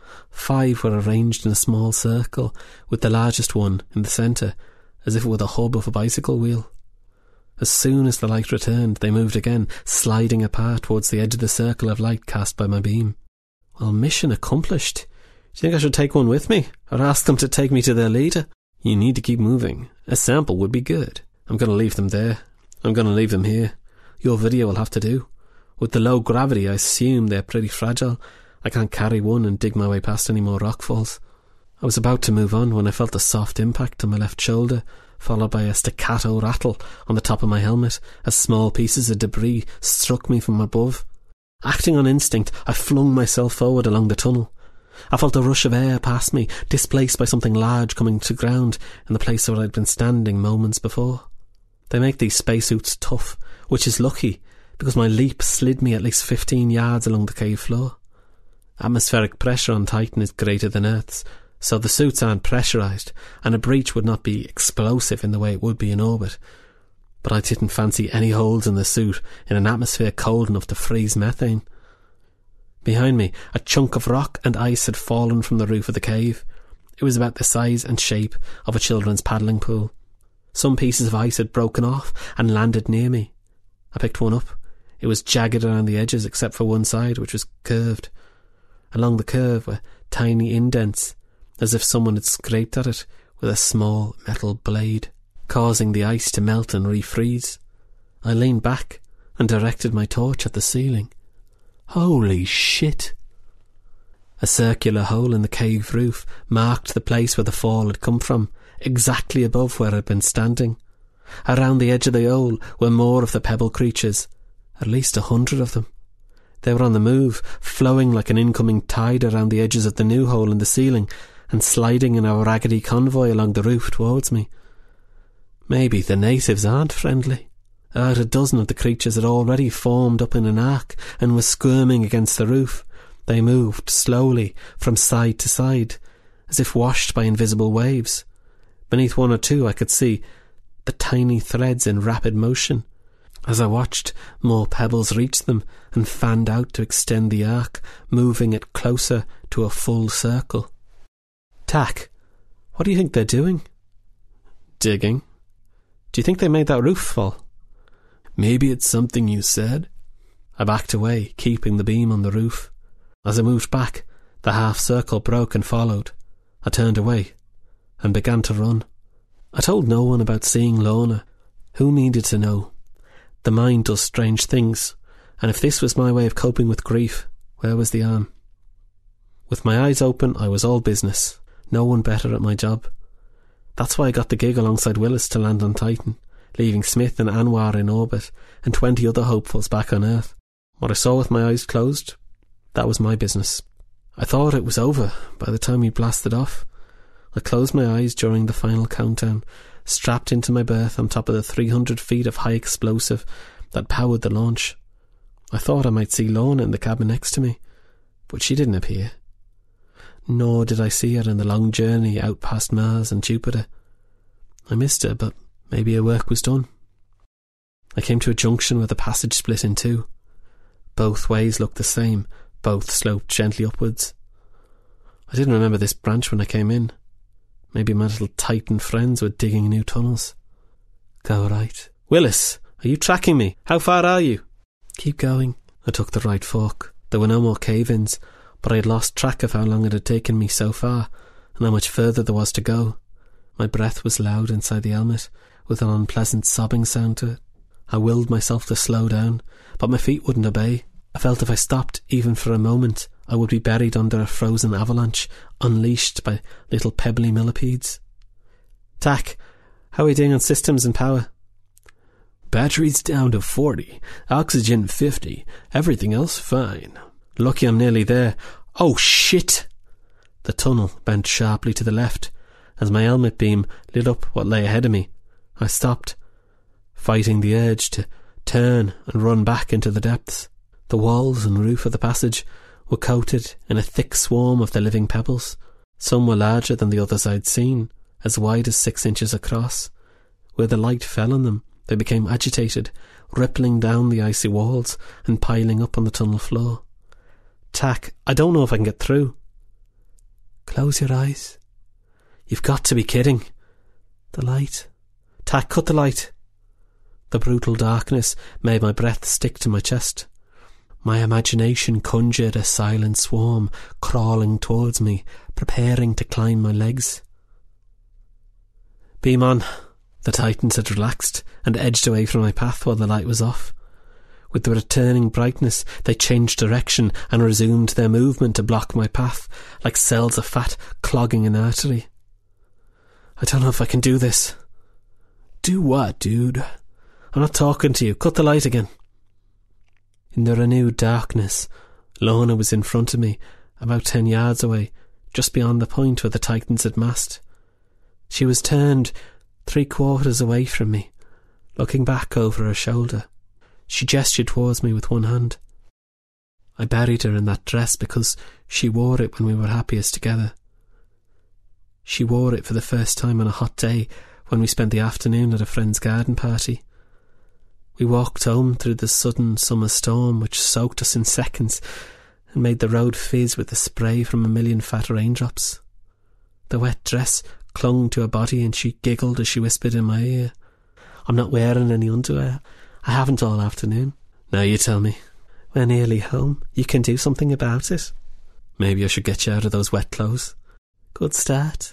5 were arranged in a small circle, with the largest one in the centre, as if it were the hub of a bicycle wheel. As soon as the light returned, they moved again, sliding apart towards the edge of the circle of light cast by my beam. Well, mission accomplished. Do you think I should take one with me, or ask them to take me to their leader? You need to keep moving. A sample would be good. I'm going to leave them there. I'm going to leave them here. Your video will have to do. With the low gravity, I assume they're pretty fragile. I can't carry one and dig my way past any more rockfalls. I was about to move on when I felt a soft impact on my left shoulder, followed by a staccato rattle on the top of my helmet as small pieces of debris struck me from above. Acting on instinct, I flung myself forward along the tunnel. I felt a rush of air past me, displaced by something large coming to ground in the place where I'd been standing moments before. They make these spacesuits tough, which is lucky, because my leap slid me at least 15 yards along the cave floor. Atmospheric pressure on Titan is greater than Earth's, so the suits aren't pressurised, and a breach would not be explosive in the way it would be in orbit. But I didn't fancy any holes in the suit in an atmosphere cold enough to freeze methane. Behind me, a chunk of rock and ice had fallen from the roof of the cave. It was about the size and shape of a children's paddling pool. Some pieces of ice had broken off and landed near me. I picked one up. It was jagged around the edges except for one side, which was curved. Along the curve were tiny indents, as if someone had scraped at it with a small metal blade, causing the ice to melt and refreeze. I leaned back and directed my torch at the ceiling. Holy shit! A circular hole in the cave roof marked the place where the fall had come from, exactly above where I'd been standing. Around the edge of the hole were more of the pebble creatures, at least 100 of them. They were on the move, flowing like an incoming tide around the edges of the new hole in the ceiling and sliding in a raggedy convoy along the roof towards me. Maybe the natives aren't friendly. About a dozen of the creatures had already formed up in an arc and were squirming against the roof. They moved slowly from side to side, as if washed by invisible waves. Beneath one or two I could see the tiny threads in rapid motion. As I watched, more pebbles reached them and fanned out to extend the arc, moving it closer to a full circle. Tack, what do you think they're doing? Digging. Do you think they made that roof fall? Maybe it's something you said. I backed away, keeping the beam on the roof. As I moved back, the half-circle broke and followed. I turned away and began to run. I told no one about seeing Lorna. Who needed to know? The mind does strange things, and if this was my way of coping with grief, where was the arm? With my eyes open, I was all business. No one better at my job. That's why I got the gig alongside Willis to land on Titan, leaving Smith and Anwar in orbit, and 20 other hopefuls back on Earth. What I saw with my eyes closed, that was my business. I thought it was over by the time we blasted off. I closed my eyes during the final countdown, strapped into my berth on top of the 300 feet of high explosive that powered the launch. I thought I might see Lorna in the cabin next to me, but she didn't appear. Nor did I see her in the long journey out past Mars and Jupiter. I missed her, but maybe her work was done. I came to a junction where the passage split in two. Both ways looked the same, both sloped gently upwards. I didn't remember this branch when I came in. Maybe my little Titan friends were digging new tunnels. Go right. Willis, are you tracking me? How far are you? Keep going. I took the right fork. There were no more cave-ins, but I had lost track of how long it had taken me so far, and how much further there was to go. My breath was loud inside the helmet, with an unpleasant sobbing sound to it. I willed myself to slow down, but my feet wouldn't obey. I felt if I stopped, even for a moment, I would be buried under a frozen avalanche, unleashed by little pebbly millipedes. Tack, how are you doing on systems and power? Batteries down to 40, oxygen 50, everything else fine. Lucky I'm nearly there. Oh shit! The tunnel bent sharply to the left. As my helmet beam lit up what lay ahead of me, I stopped, fighting the urge to turn and run back into the depths. The walls and roof of the passage were coated in a thick swarm of the living pebbles. Some were larger than the others I'd seen, as wide as 6 inches across. Where the light fell on them, they became agitated, rippling down the icy walls and piling up on the tunnel floor. Tack, I don't know if I can get through. Close your eyes. You've got to be kidding. The light. Tack, cut the light. The brutal darkness made my breath stick to my chest. My imagination conjured a silent swarm crawling towards me, preparing to climb my legs. Beam on. The Titans had relaxed and edged away from my path while the light was off. With the returning brightness, they changed direction and resumed their movement to block my path, like cells of fat clogging an artery. I don't know if I can do this. Do what, dude? I'm not talking to you. Cut the light again. In the renewed darkness, Lorna was in front of me, about 10 yards away, just beyond the point where the Titans had massed. She was turned 3/4 away from me, looking back over her shoulder. She gestured towards me with one hand. I buried her in that dress because she wore it when we were happiest together. She wore it for the first time on a hot day when we spent the afternoon at a friend's garden party. We walked home through the sudden summer storm which soaked us in seconds and made the road fizz with the spray from a million fat raindrops. The wet dress clung to her body and she giggled as she whispered in my ear, "I'm not wearing any underwear. I haven't all afternoon." Now you tell me. We're nearly home. You can do something about it. Maybe I should get you out of those wet clothes. Good start.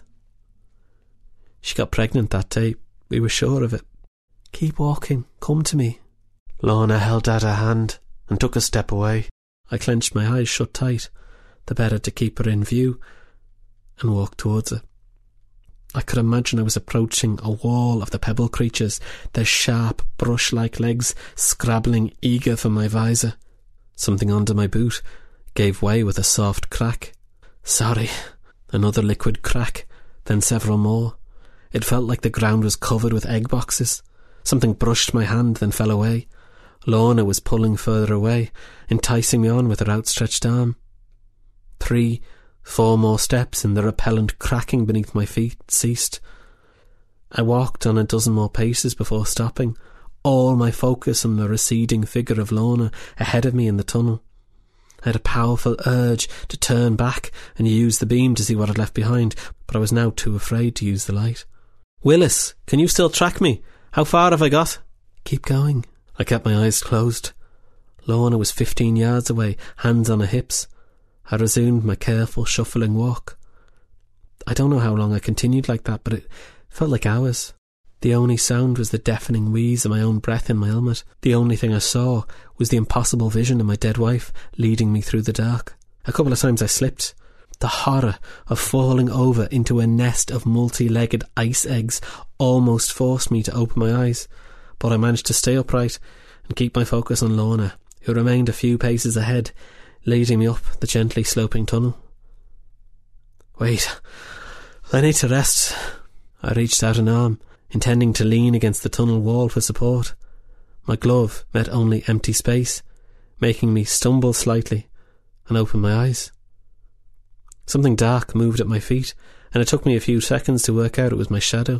She got pregnant that day. We were sure of it. Keep walking. Come to me. Lorna held out her hand and took a step away. I clenched my eyes shut tight, the better to keep her in view, and walked towards her. I could imagine I was approaching a wall of the pebble creatures, their sharp, brush-like legs scrabbling eager for my visor. Something under my boot gave way with a soft crack. Sorry. Another liquid crack, then several more. It felt like the ground was covered with egg boxes. Something brushed my hand, then fell away. Lorna was pulling further away, enticing me on with her outstretched arm. 3, 4 more steps and the repellent cracking beneath my feet ceased. I walked on a dozen more paces before stopping, all my focus on the receding figure of Lorna ahead of me in the tunnel. I had a powerful urge to turn back and use the beam to see what I'd left behind, but I was now too afraid to use the light. Willis, can you still track me? How far have I got? Keep going. I kept my eyes closed. Lorna was 15 yards away, hands on her hips. I resumed my careful, shuffling walk. I don't know how long I continued like that, but it felt like hours. The only sound was the deafening wheeze of my own breath in my helmet. The only thing I saw was the impossible vision of my dead wife leading me through the dark. A couple of times I slipped. The horror of falling over into a nest of multi-legged ice eggs almost forced me to open my eyes, but I managed to stay upright and keep my focus on Lorna, who remained a few paces ahead, leading me up the gently sloping tunnel. Wait, I need to rest. I reached out an arm, intending to lean against the tunnel wall for support. My glove met only empty space, making me stumble slightly and open my eyes. Something dark moved at my feet, and it took me a few seconds to work out it was my shadow.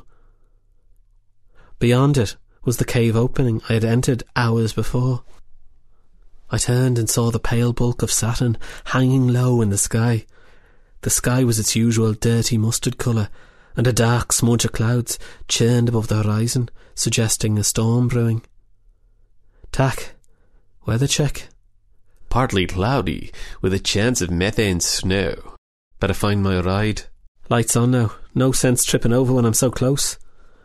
Beyond it was the cave opening I had entered hours before. I turned and saw the pale bulk of Saturn hanging low in the sky. The sky was its usual dirty mustard colour, and a dark smudge of clouds churned above the horizon, suggesting a storm brewing. Tack, weather check. Partly cloudy, with a chance of methane snow. Better find my ride. Lights on now. No sense tripping over when I'm so close.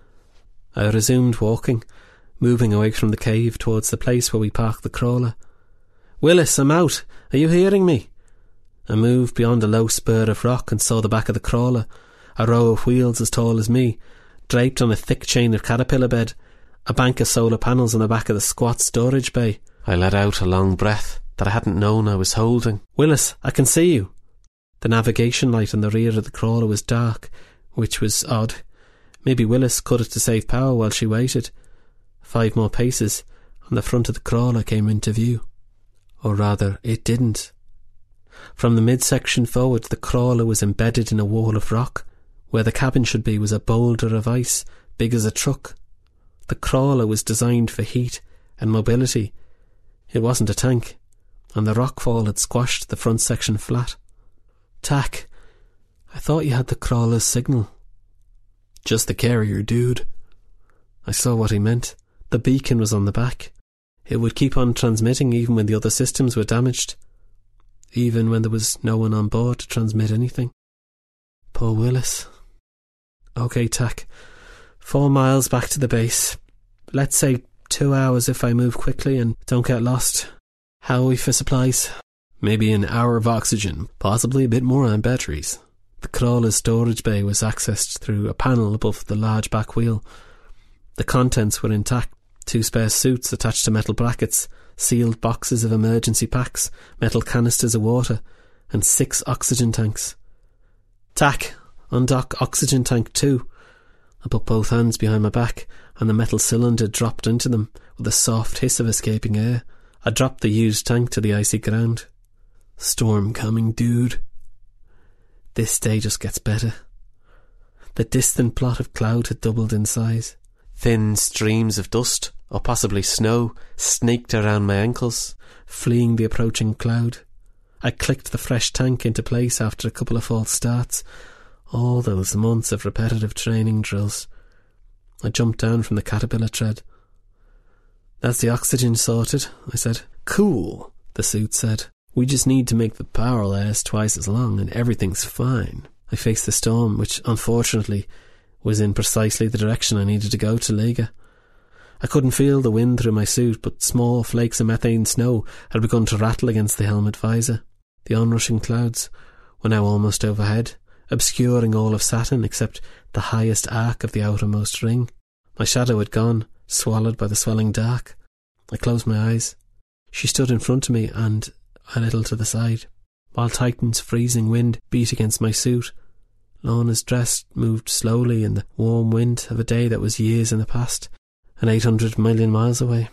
I resumed walking, moving away from the cave towards the place where we parked the crawler. Willis, I'm out. Are you hearing me? I moved beyond a low spur of rock and saw the back of the crawler, a row of wheels as tall as me, draped on a thick chain of caterpillar bed, a bank of solar panels on the back of the squat storage bay. I let out a long breath that I hadn't known I was holding. Willis, I can see you. The navigation light on the rear of the crawler was dark, which was odd. Maybe Willis cut it to save power while she waited. 5 more paces, and the front of the crawler came into view. Or rather, it didn't. From the midsection forward, the crawler was embedded in a wall of rock. Where the cabin should be was a boulder of ice, big as a truck. The crawler was designed for heat and mobility. It wasn't a tank, and the rockfall had squashed the front section flat. Tack, I thought you had the crawler's signal. Just the carrier, dude. I saw what he meant. The beacon was on the back. It would keep on transmitting even when the other systems were damaged. Even when there was no one on board to transmit anything. Poor Willis. OK, Tack. 4 miles back to the base. Let's say 2 hours if I move quickly and don't get lost. How are we for supplies? Maybe an hour of oxygen, possibly a bit more on batteries. The crawler's storage bay was accessed through a panel above the large back wheel. The contents were intact. 2 spare suits attached to metal brackets, sealed boxes of emergency packs, metal canisters of water, and 6 oxygen tanks. Tack, undock oxygen tank 2. I put both hands behind my back, and the metal cylinder dropped into them with a soft hiss of escaping air. I dropped the used tank to the icy ground. Storm coming, dude. This day just gets better. The distant plot of cloud had doubled in size. Thin streams of dust, or possibly snow, snaked around my ankles, fleeing the approaching cloud. I clicked the fresh tank into place after a couple of false starts. All those months of repetitive training drills. I jumped down from the caterpillar tread. That's the oxygen sorted, I said. Cool, the suit said. We just need to make the power last twice as long and everything's fine. I faced the storm, which unfortunately was in precisely the direction I needed to go to Lega. I couldn't feel the wind through my suit, but small flakes of methane snow had begun to rattle against the helmet visor. The onrushing clouds were now almost overhead, obscuring all of Saturn except the highest arc of the outermost ring. My shadow had gone, swallowed by the swelling dark. I closed my eyes. She stood in front of me and a little to the side, while Titan's freezing wind beat against my suit. Lorna's dress moved slowly in the warm wind of a day that was years in the past, and 800 million miles away.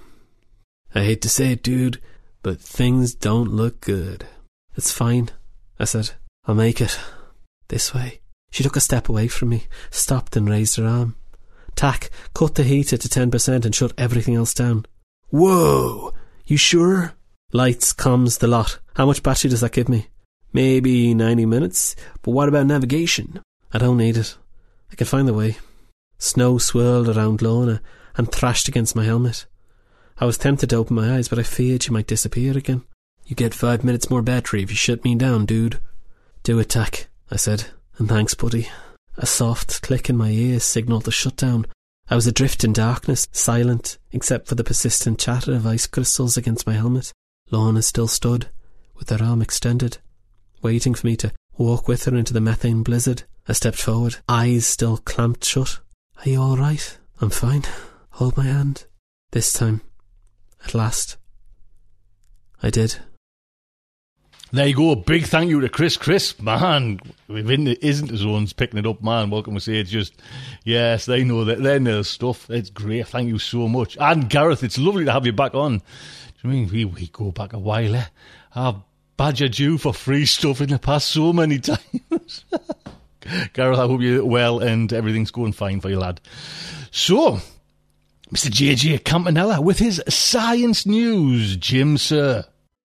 I hate to say it, dude, but things don't look good. It's fine, I said. I'll make it. This way. She took a step away from me, stopped and raised her arm. Tack, cut the heater to 10% and shut everything else down. Whoa! You sure? Lights, comms, the lot. How much battery does that give me? Maybe 90 minutes. But what about navigation? I don't need it. I can find the way. Snow swirled around Lorna and thrashed against my helmet. I was tempted to open my eyes, but I feared she might disappear again. You get 5 minutes more battery if you shut me down, dude. Do it, Tack, I said. And thanks, buddy. A soft click in my ear signalled the shutdown, I was adrift in darkness, silent, except for the persistent chatter of ice crystals against my helmet. Lorna still stood, with her arm extended, waiting for me to walk with her into the methane blizzard. I stepped forward, eyes still clamped shut. Are you all right? I'm fine. Hold my hand. This time, at last, I did. There you go. Big thank you to Chris. Chris, man, isn't his one's picking it up, man. Welcome to say it's just, yes, they know that they know stuff. It's great. Thank you so much. And Gareth, it's lovely to have you back on. I mean, we go back a while, eh? I've badgered you for free stuff in the past so many times. Gareth, I hope you're well and everything's going fine for you, lad. So, Mr. JJ Campanella with his science news. Jim, sir.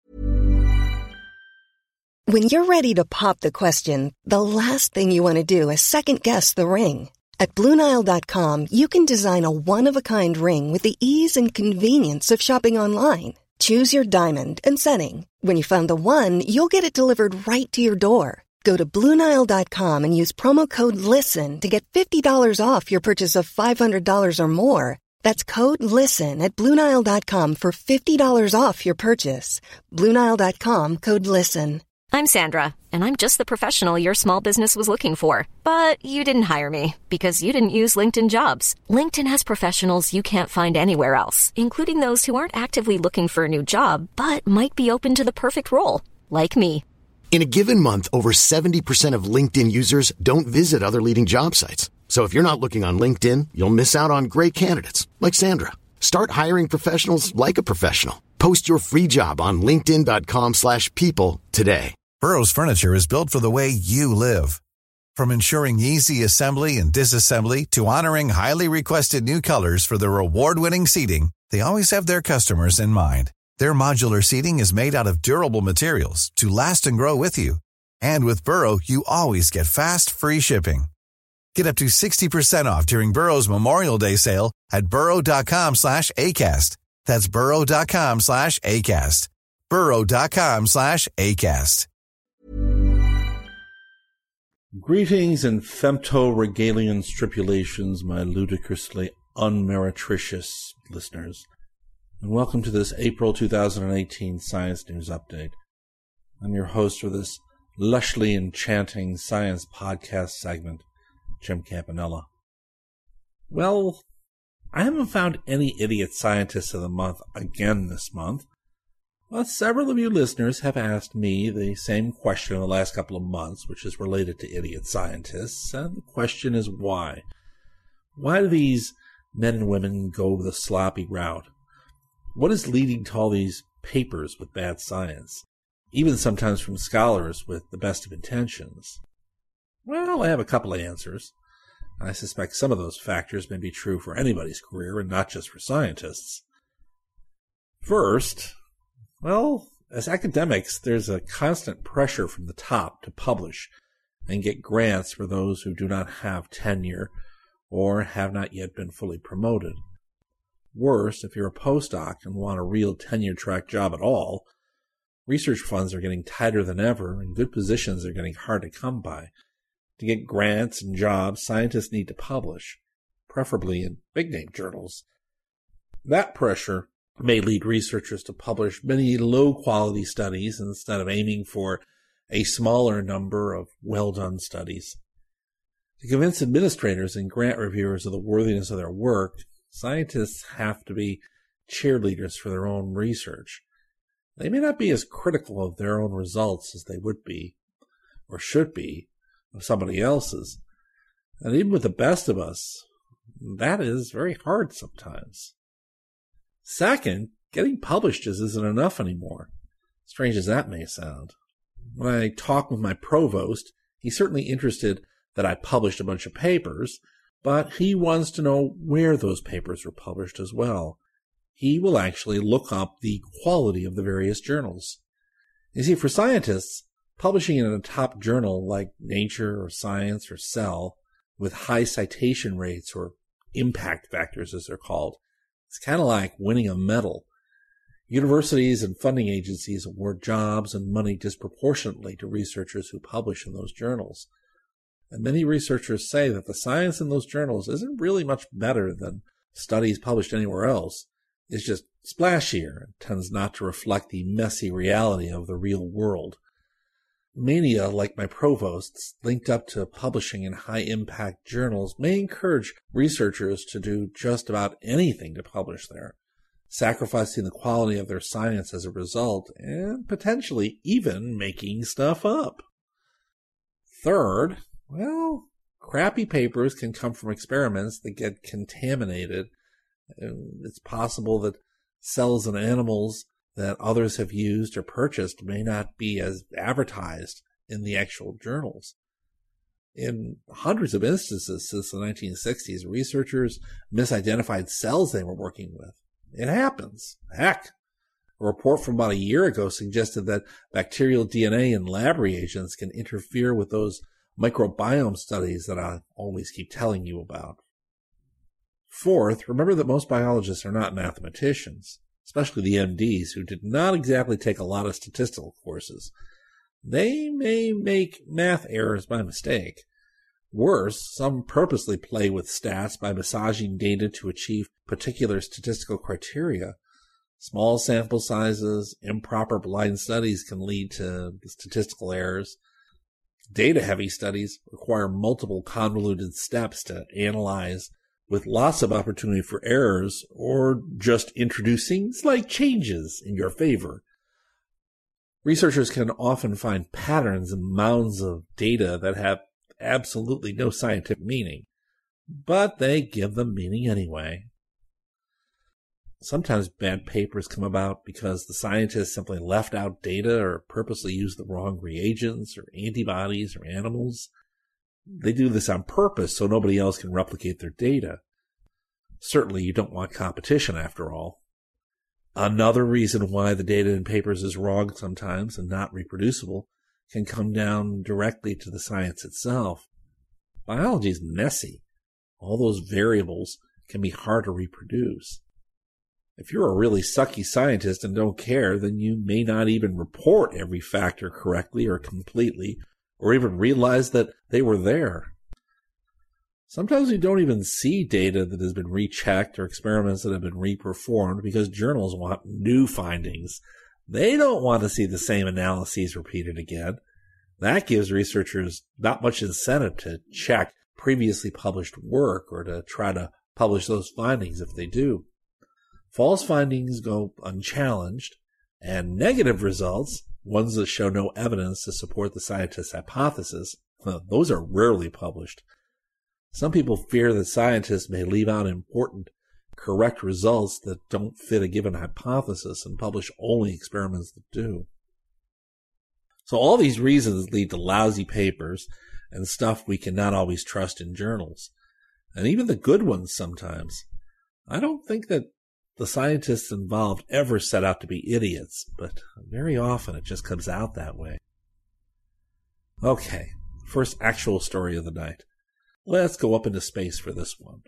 When you're ready to pop the question, the last thing you want to do is second-guess the ring. At BlueNile.com, you can design a one-of-a-kind ring with the ease and convenience of shopping online. Choose your diamond and setting. When you find the one, you'll get it delivered right to your door. Go to BlueNile.com and use promo code LISTEN to get $50 off your purchase of $500 or more. That's code LISTEN at BlueNile.com for $50 off your purchase. BlueNile.com, code LISTEN. I'm Sandra, and I'm just the professional your small business was looking for. But you didn't hire me because you didn't use LinkedIn Jobs. LinkedIn has professionals you can't find anywhere else, including those who aren't actively looking for a new job, but might be open to the perfect role, like me. In a given month, over 70% of LinkedIn users don't visit other leading job sites. So if you're not looking on LinkedIn, you'll miss out on great candidates like Sandra. Start hiring professionals like a professional. Post your free job on linkedin.com/people today. Burrow's furniture is built for the way you live. From ensuring easy assembly and disassembly to honoring highly requested new colors for their award-winning seating, they always have their customers in mind. Their modular seating is made out of durable materials to last and grow with you. And with Burrow, you always get fast, free shipping. Get up to 60% off during Burrow's Memorial Day sale at burrow.com/ACAST. That's burrow.com/ACAST. burrow.com/ACAST. Greetings and femto-regalian stripulations, my ludicrously unmeretricious listeners, and welcome to this April 2018 Science News Update. I'm your host for this lushly enchanting science podcast segment, Jim Campanella. Well, I haven't found any idiot scientists of the month again this month, but several of you listeners have asked me the same question in the last couple of months, which is related to idiot scientists, and the question is why? Why do these men and women go the sloppy route? What is leading to all these papers with bad science, even sometimes from scholars with the best of intentions? Well, I have a couple of answers. I suspect some of those factors may be true for anybody's career and not just for scientists. First, well, as academics, there's a constant pressure from the top to publish and get grants for those who do not have tenure or have not yet been fully promoted. Worse, if you're a postdoc and want a real tenure-track job at all, research funds are getting tighter than ever and good positions are getting hard to come by. To get grants and jobs, scientists need to publish, preferably in big-name journals. That pressure may lead researchers to publish many low-quality studies instead of aiming for a smaller number of well-done studies. To convince administrators and grant reviewers of the worthiness of their work, scientists have to be cheerleaders for their own research. They may not be as critical of their own results as they would be, or should be, of somebody else's. And even with the best of us, that is very hard sometimes. Second, getting published just isn't enough anymore, strange as that may sound. When I talk with my provost, he's certainly interested that I published a bunch of papers, but he wants to know where those papers were published as well. He will actually look up the quality of the various journals. You see, for scientists, publishing in a top journal like Nature or Science or Cell, with high citation rates or impact factors as they're called, it's kind of like winning a medal. Universities and funding agencies award jobs and money disproportionately to researchers who publish in those journals. And many researchers say that the science in those journals isn't really much better than studies published anywhere else. It's just splashier and tends not to reflect the messy reality of the real world. Mania, like my provosts, linked up to publishing in high-impact journals, may encourage researchers to do just about anything to publish there, sacrificing the quality of their science as a result, and potentially even making stuff up. Third, well, crappy papers can come from experiments that get contaminated. It's possible that cells in animals that others have used or purchased may not be as advertised in the actual journals. In hundreds of instances since the 1960s, researchers misidentified cells they were working with. It happens. Heck, a report from about a year ago suggested that bacterial DNA in lab reagents can interfere with those microbiome studies that I always keep telling you about. Fourth, remember that most biologists are not mathematicians, especially the MDs, who did not exactly take a lot of statistical courses. They may make math errors by mistake. Worse, some purposely play with stats by massaging data to achieve particular statistical criteria. Small sample sizes, improper blind studies can lead to statistical errors. Data-heavy studies require multiple convoluted steps to analyze, with lots of opportunity for errors or just introducing slight changes in your favor. Researchers can often find patterns in mounds of data that have absolutely no scientific meaning, but they give them meaning anyway. Sometimes bad papers come about because the scientists simply left out data or purposely used the wrong reagents or antibodies or animals. They do this on purpose so nobody else can replicate their data. Certainly you don't want competition after all. Another reason why the data in papers is wrong sometimes and not reproducible can come down directly to the science itself. Biology is messy. All those variables can be hard to reproduce. If you're a really sucky scientist and don't care, then you may not even report every factor correctly or completely, or even realize that they were there. Sometimes you don't even see data that has been rechecked or experiments that have been reperformed because journals want new findings. They don't want to see the same analyses repeated again. That gives researchers not much incentive to check previously published work or to try to publish those findings if they do. False findings go unchallenged, and negative results, ones that show no evidence to support the scientist's hypothesis, those are rarely published. Some people fear that scientists may leave out important, correct results that don't fit a given hypothesis and publish only experiments that do. So all these reasons lead to lousy papers and stuff we cannot always trust in journals, and even the good ones sometimes. I don't think that the scientists involved ever set out to be idiots, but very often it just comes out that way. Okay, first actual story of the night. Let's go up into space for this one.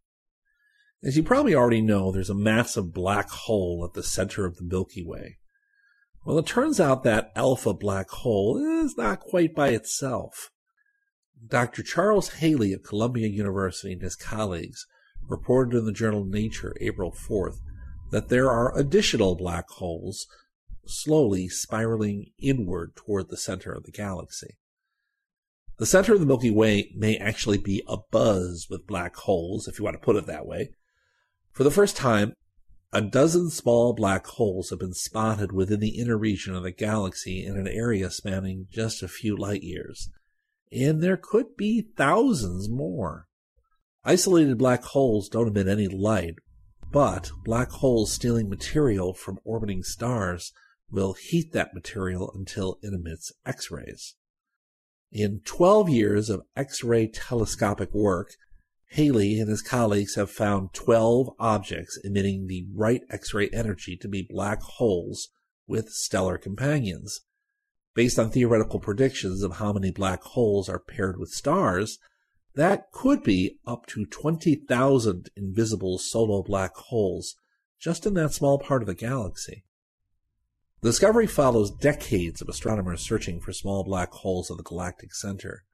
As you probably already know, there's a massive black hole at the center of the Milky Way. Well, it turns out that alpha black hole is not quite by itself. Dr. Charles Haley of Columbia University and his colleagues reported in the journal Nature April 4th that there are additional black holes slowly spiraling inward toward the center of the galaxy. The center of the Milky Way may actually be abuzz with black holes, if you want to put it that way. For the first time, a dozen small black holes have been spotted within the inner region of the galaxy in an area spanning just a few light years. And there could be thousands more. Isolated black holes don't emit any light, but black holes stealing material from orbiting stars will heat that material until it emits X-rays. In 12 years of X-ray telescopic work, Haley and his colleagues have found 12 objects emitting the right X-ray energy to be black holes with stellar companions. Based on theoretical predictions of how many black holes are paired with stars, that could be up to 20,000 invisible solo black holes just in that small part of the galaxy. The discovery follows decades of astronomers searching for small black holes at the galactic center.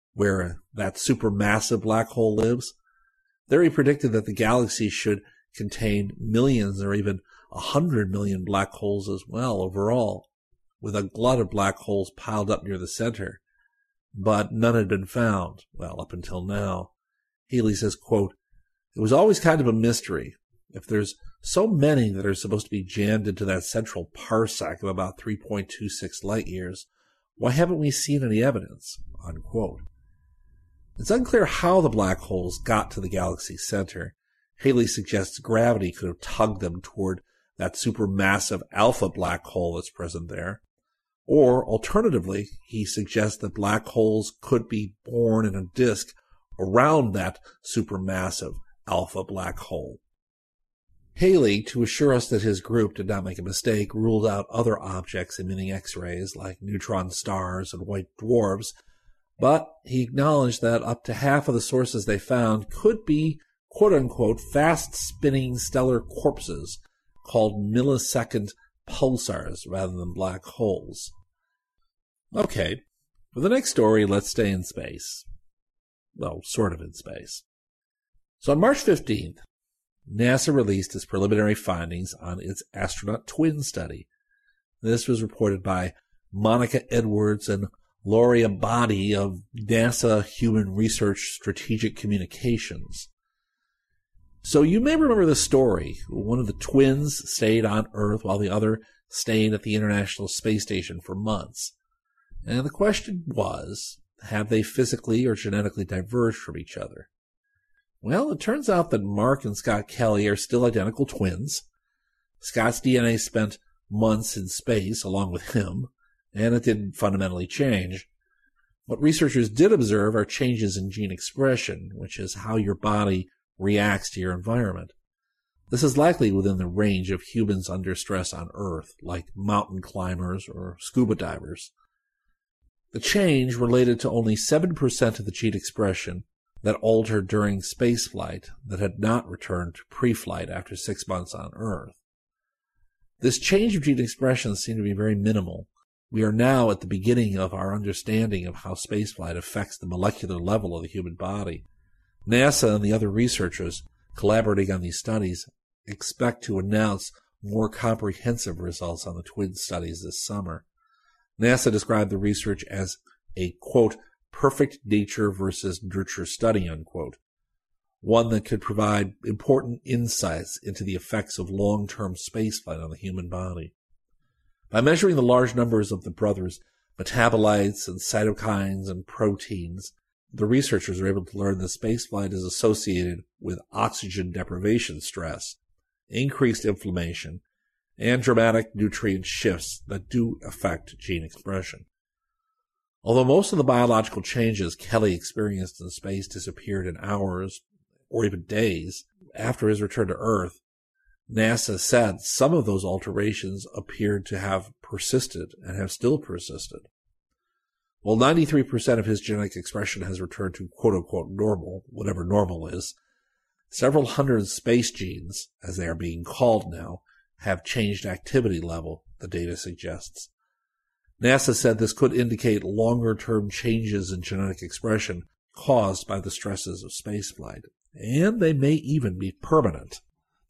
where that supermassive black hole lives. There he predicted that the galaxy should contain millions or even 100 million black holes as well overall, with a glut of black holes piled up near the center. But none had been found, well, up until now. Haley says, quote, "It was always kind of a mystery. If there's so many that are supposed to be jammed into that central parsec of about 3.26 light years, why haven't we seen any evidence?" Unquote. It's unclear how the black holes got to the galaxy's center. Haley suggests gravity could have tugged them toward that supermassive alpha black hole that's present there. Or, alternatively, he suggests that black holes could be born in a disk around that supermassive alpha black hole. Haley, to assure us that his group did not make a mistake, ruled out other objects emitting X-rays like neutron stars and white dwarfs, but he acknowledged that up to half of the sources they found could be quote-unquote fast-spinning stellar corpses called millisecond pulsars rather than black holes. Okay, for the next story, let's stay in space. Well, sort of in space. So on March 15th, NASA released its preliminary findings on its astronaut twin study. This was reported by Monica Edwards and Lori Abadi of NASA Human Research Strategic Communications. So you may remember the story. One of the twins stayed on Earth while the other stayed at the International Space Station for months. And the question was, have they physically or genetically diverged from each other? Well, it turns out that Mark and Scott Kelly are still identical twins. Scott's DNA spent months in space along with him, and it didn't fundamentally change. What researchers did observe are changes in gene expression, which is how your body reacts to your environment. This is likely within the range of humans under stress on Earth, like mountain climbers or scuba divers. The change related to only 7% of the gene expression that altered during spaceflight that had not returned to pre-flight after 6 months on Earth. This change of gene expression seemed to be very minimal. We are now at the beginning of our understanding of how spaceflight affects the molecular level of the human body. NASA and the other researchers collaborating on these studies expect to announce more comprehensive results on the twin studies this summer. NASA described the research as a, quote, perfect nature versus nurture study, unquote, one that could provide important insights into the effects of long-term spaceflight on the human body. By measuring the large numbers of the brothers' metabolites and cytokines and proteins, the researchers were able to learn that spaceflight is associated with oxygen deprivation stress, increased inflammation, and dramatic nutrient shifts that do affect gene expression. Although most of the biological changes Kelly experienced in space disappeared in hours or even days after his return to Earth, NASA said some of those alterations appeared to have persisted and have still persisted. While 93% of his genetic expression has returned to quote-unquote normal, whatever normal is, several hundred space genes, as they are being called now, have changed activity level, the data suggests. NASA said this could indicate longer-term changes in genetic expression caused by the stresses of spaceflight, and they may even be permanent.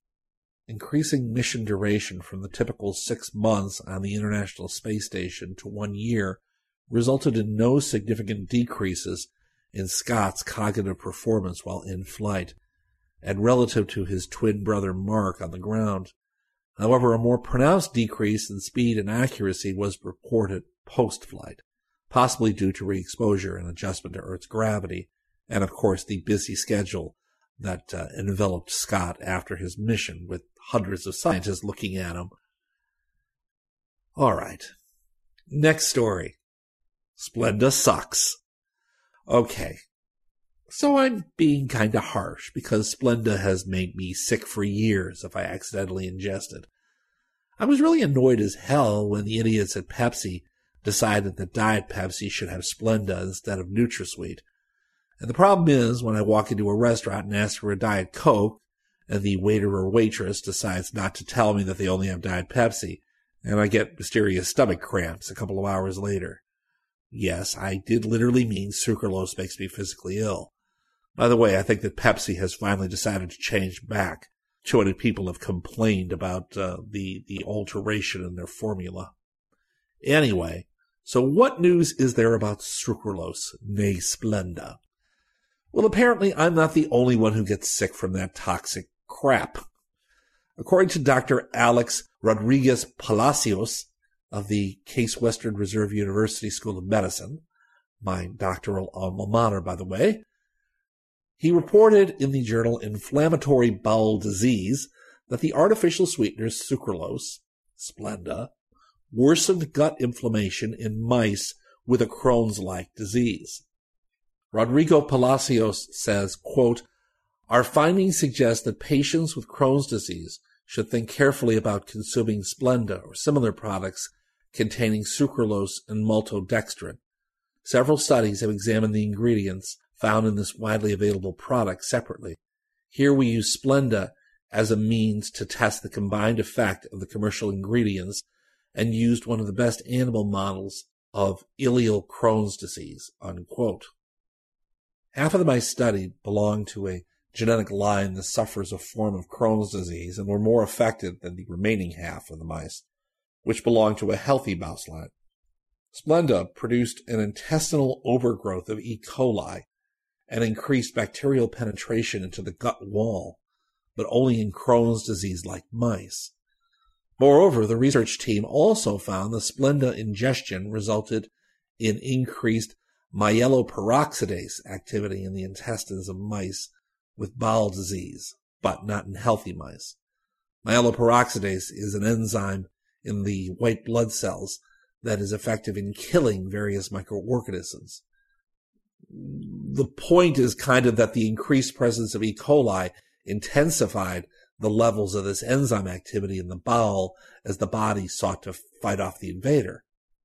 Increasing mission duration from the typical 6 months on the International Space Station to 1 year resulted in no significant decreases in Scott's cognitive performance while in flight, and relative to his twin brother Mark on the ground. However, a more pronounced decrease in speed and accuracy was reported post-flight, possibly due to re-exposure and adjustment to Earth's gravity, and of course the busy schedule that enveloped Scott after his mission, with hundreds of scientists looking at him. All right. Next story. Splenda sucks. Okay. So I'm being kind of harsh because Splenda has made me sick for years if I accidentally ingest it. I was really annoyed as hell when the idiots at Pepsi decided that Diet Pepsi should have Splenda instead of NutraSweet. And the problem is when I walk into a restaurant and ask for a Diet Coke, and the waiter or waitress decides not to tell me that they only have Diet Pepsi, and I get mysterious stomach cramps a couple of hours later. Yes, I did literally mean sucralose makes me physically ill. By the way, I think that Pepsi has finally decided to change back. 200 people have complained about the alteration in their formula. Anyway, so what news is there about sucralose, nay Splenda? Well, apparently I'm not the only one who gets sick from that toxic crap. According to Dr. Alex Rodriguez Palacios of the Case Western Reserve University School of Medicine, my doctoral alma mater, by the way, he reported in the journal Inflammatory Bowel Disease that the artificial sweeteners sucralose, Splenda, worsened gut inflammation in mice with a Crohn's-like disease. Rodrigo Palacios says, quote, "Our findings suggest that patients with Crohn's disease should think carefully about consuming Splenda or similar products containing sucralose and maltodextrin. Several studies have examined the ingredients found in this widely available product separately. Here we use Splenda as a means to test the combined effect of the commercial ingredients and used one of the best animal models of ileal Crohn's disease," unquote. Half of the mice studied belonged to a genetic line that suffers a form of Crohn's disease and were more affected than the remaining half of the mice, which belonged to a healthy mouse line. Splenda produced an intestinal overgrowth of E. coli and increased bacterial penetration into the gut wall, but only in Crohn's disease-like mice. Moreover, the research team also found that Splenda ingestion resulted in increased myeloperoxidase activity in the intestines of mice with bowel disease, but not in healthy mice. Myeloperoxidase is an enzyme in the white blood cells that is effective in killing various microorganisms. The point is kind of that the increased presence of E. coli intensified the levels of this enzyme activity in the bowel as the body sought to fight off the invader.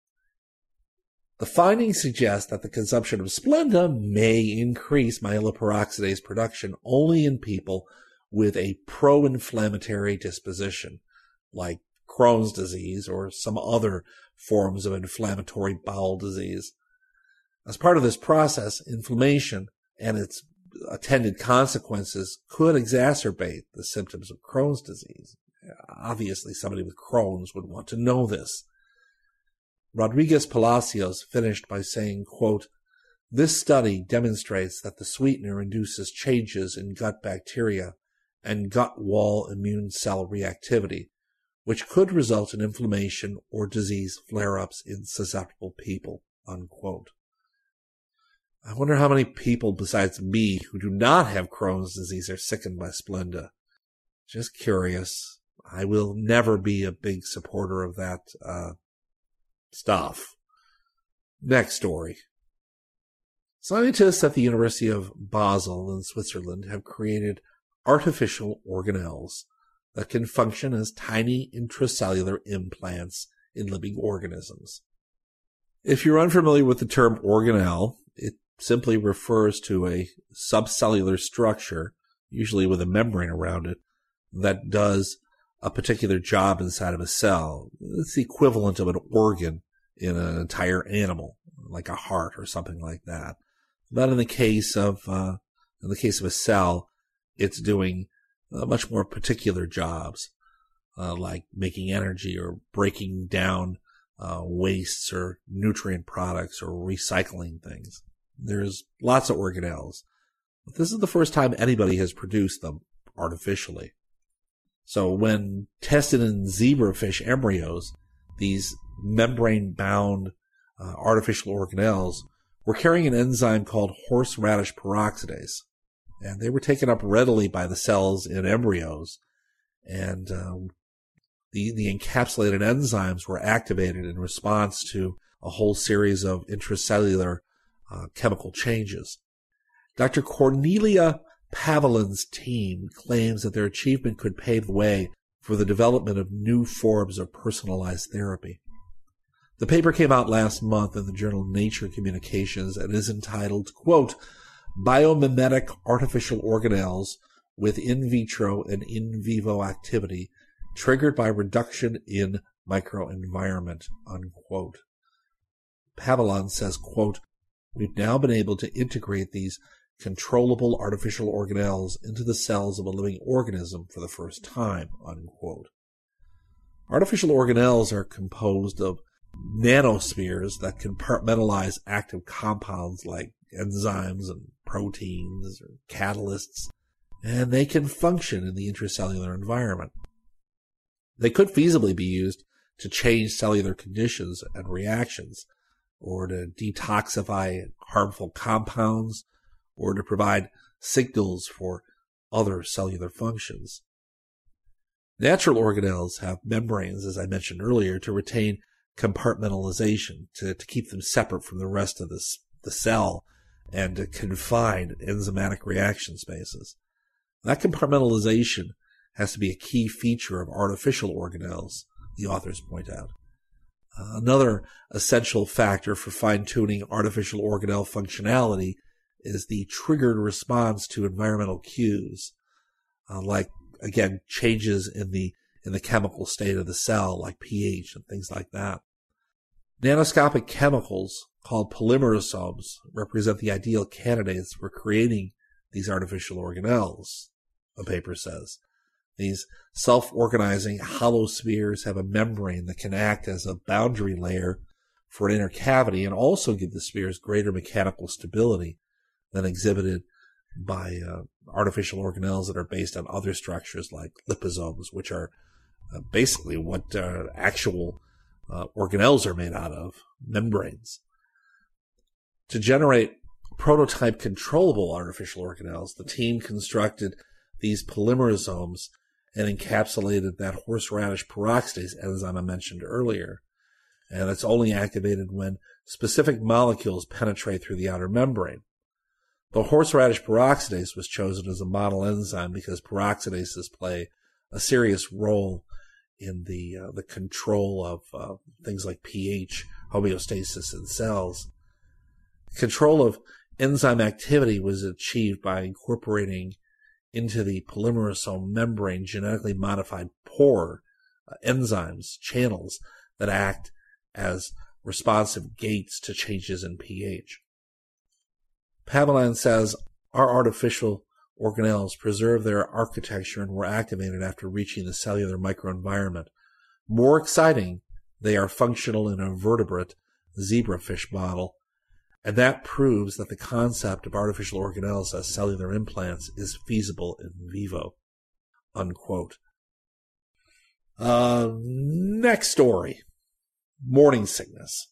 The findings suggest that the consumption of Splenda may increase myeloperoxidase production only in people with a pro-inflammatory disposition, like Crohn's disease or some other forms of inflammatory bowel disease. As part of this process, inflammation and its attendant consequences could exacerbate the symptoms of Crohn's disease. Obviously, somebody with Crohn's would want to know this. Rodriguez Palacios finished by saying, quote, "This study demonstrates that the sweetener induces changes in gut bacteria and gut wall immune cell reactivity, which could result in inflammation or disease flare-ups in susceptible people," unquote. I wonder how many people besides me who do not have Crohn's disease are sickened by Splenda. Just curious. I will never be a big supporter of that stuff. Next story. Scientists at the University of Basel in Switzerland have created artificial organelles that can function as tiny intracellular implants in living organisms. If you're unfamiliar with the term organelle, it simply refers to a subcellular structure, usually with a membrane around it, that does a particular job inside of a cell. It's the equivalent of an organ in an entire animal, like a heart or something like that. But in the case of a cell, it's doing much more particular jobs, like making energy or breaking down wastes or nutrient products or recycling things. There's lots of organelles, but this is the first time anybody has produced them artificially. So when tested in zebrafish embryos, these membrane-bound artificial organelles were carrying an enzyme called horseradish peroxidase, and they were taken up readily by the cells in embryos, and the encapsulated enzymes were activated in response to a whole series of intracellular chemical changes. Dr. Cornelia Pavelin's team claims that their achievement could pave the way for the development of new forms of personalized therapy. The paper came out last month in the journal Nature Communications and is entitled, quote, "Biomimetic Artificial Organelles with In Vitro and In Vivo Activity Triggered by Reduction in Microenvironment," unquote. Pavillon says, quote, "We've now been able to integrate these controllable artificial organelles into the cells of a living organism for the first time," unquote. Artificial organelles are composed of nanospheres that compartmentalize active compounds like enzymes and proteins or catalysts, and they can function in the intracellular environment. They could feasibly be used to change cellular conditions and reactions, or to detoxify harmful compounds, or to provide signals for other cellular functions. Natural organelles have membranes, as I mentioned earlier, to retain compartmentalization, to keep them separate from the rest of the cell, and to confine enzymatic reaction spaces. That compartmentalization has to be a key feature of artificial organelles, the authors point out. Another essential factor for fine-tuning artificial organelle functionality is the triggered response to environmental cues, like, again, changes in the chemical state of the cell, like pH and things like that. Nanoscopic chemicals called polymerasomes represent the ideal candidates for creating these artificial organelles, the paper says. These self-organizing hollow spheres have a membrane that can act as a boundary layer for an inner cavity and also give the spheres greater mechanical stability than exhibited by artificial organelles that are based on other structures like liposomes, which are basically what actual organelles are made out of, membranes. To generate prototype controllable artificial organelles, the team constructed these polymerasomes and encapsulated that horseradish peroxidase enzyme I mentioned earlier. And it's only activated when specific molecules penetrate through the outer membrane. The horseradish peroxidase was chosen as a model enzyme because peroxidases play a serious role in the control of things like pH, homeostasis in cells. Control of enzyme activity was achieved by incorporating into the polymerasome membrane genetically modified pore enzymes, channels that act as responsive gates to changes in pH. Pavillon says our artificial organelles preserve their architecture and were activated after reaching the cellular microenvironment. More exciting, they are functional in a vertebrate zebrafish model, and that proves that the concept of artificial organelles as cellular implants is feasible in vivo. Unquote. Next story. Morning sickness.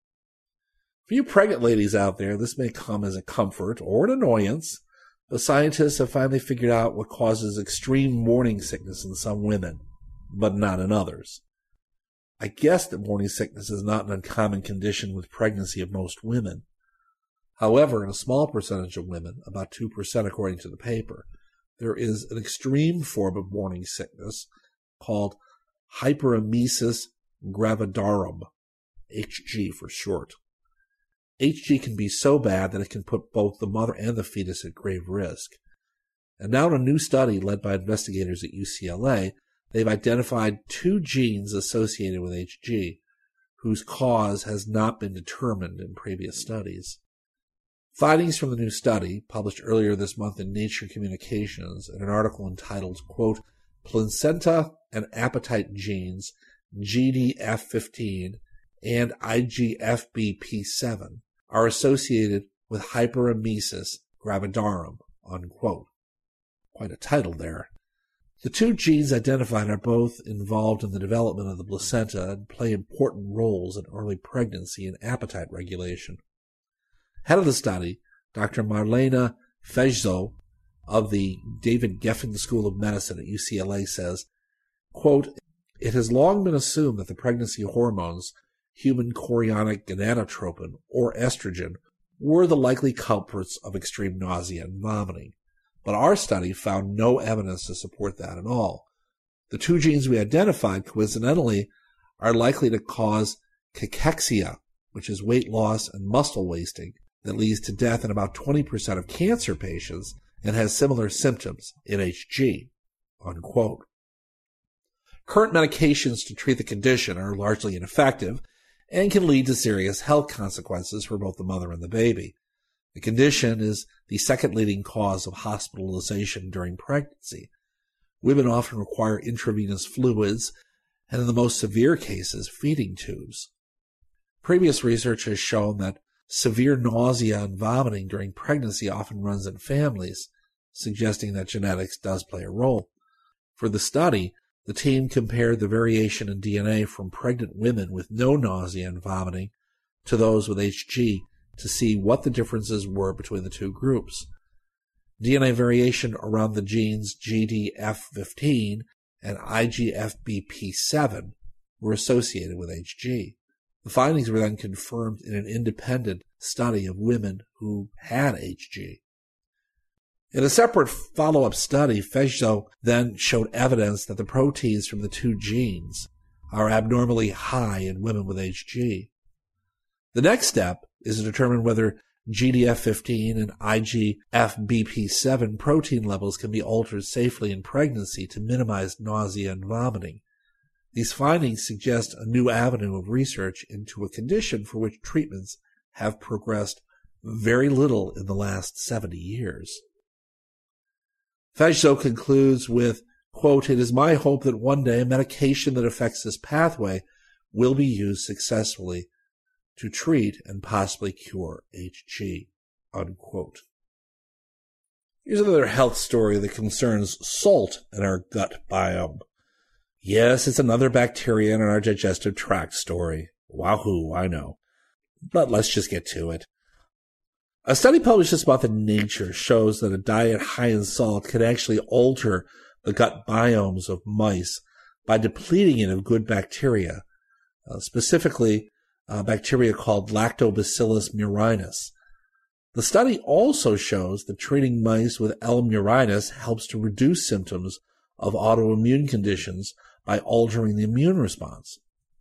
For you pregnant ladies out there, this may come as a comfort or an annoyance, but scientists have finally figured out what causes extreme morning sickness in some women, but not in others. I guess that morning sickness is not an uncommon condition with pregnancy of most women. However, in a small percentage of women, about 2% according to the paper, there is an extreme form of morning sickness called hyperemesis gravidarum, HG for short. HG can be so bad that it can put both the mother and the fetus at grave risk. And now in a new study led by investigators at UCLA, they've identified 2 genes associated with HG, whose cause has not been determined in previous studies. Findings from the new study, published earlier this month in Nature Communications in an article entitled, quote, Placenta and Appetite Genes, GDF15 and IGFBP7, are associated with hyperemesis gravidarum, unquote. Quite a title there. The 2 genes identified are both involved in the development of the placenta and play important roles in early pregnancy and appetite regulation. Head of the study, Dr. Marlene Fejzo of the David Geffen School of Medicine at UCLA says, quote, it has long been assumed that the pregnancy hormones, human chorionic gonadotropin, or estrogen, were the likely culprits of extreme nausea and vomiting. But our study found no evidence to support that at all. The 2 genes we identified, coincidentally, are likely to cause cachexia, which is weight loss and muscle wasting, that leads to death in about 20% of cancer patients and has similar symptoms in HG, unquote. Current medications to treat the condition are largely ineffective, and can lead to serious health consequences for both the mother and the baby. The condition is the second leading cause of hospitalization during pregnancy. Women often require intravenous fluids, and in the most severe cases, feeding tubes. Previous research has shown that severe nausea and vomiting during pregnancy often runs in families, suggesting that genetics does play a role. For the study, the team compared the variation in DNA from pregnant women with no nausea and vomiting to those with HG to see what the differences were between the two groups. DNA variation around the genes GDF15 and IGFBP7 were associated with HG. The findings were then confirmed in an independent study of women who had HG. In a separate follow-up study, Fejzo then showed evidence that the proteins from the two genes are abnormally high in women with HG. The next step is to determine whether GDF15 and IGFBP7 protein levels can be altered safely in pregnancy to minimize nausea and vomiting. These findings suggest a new avenue of research into a condition for which treatments have progressed very little in the last 70 years. Fejzo concludes with, quote, "It is my hope that one day a medication that affects this pathway will be used successfully to treat and possibly cure HG," unquote. Here's another health story that concerns salt in our gut biome. Yes, it's another bacteria in our digestive tract story. Wahoo, I know. But let's just get to it. A study published this month in Nature shows that a diet high in salt can actually alter the gut biomes of mice by depleting it of good bacteria, specifically bacteria called Lactobacillus murinus. The study also shows that treating mice with L. murinus helps to reduce symptoms of autoimmune conditions by altering the immune response.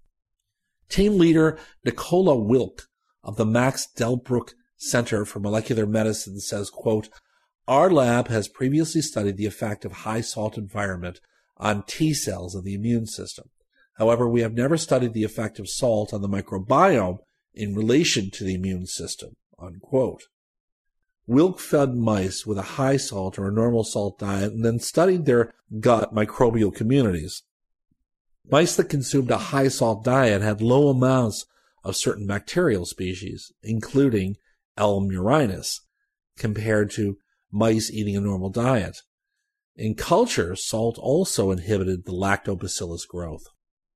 Team leader Nicola Wilk of the Max Delbruck Center for Molecular Medicine says, quote, "Our lab has previously studied the effect of high salt environment on T cells of the immune system. However, we have never studied the effect of salt on the microbiome in relation to the immune system," unquote. Wilk fed mice with a high salt or a normal salt diet and then studied their gut microbial communities. Mice that consumed a high salt diet had low amounts of certain bacterial species, including L. murinus, compared to mice eating a normal diet. In culture, salt also inhibited the lactobacillus growth.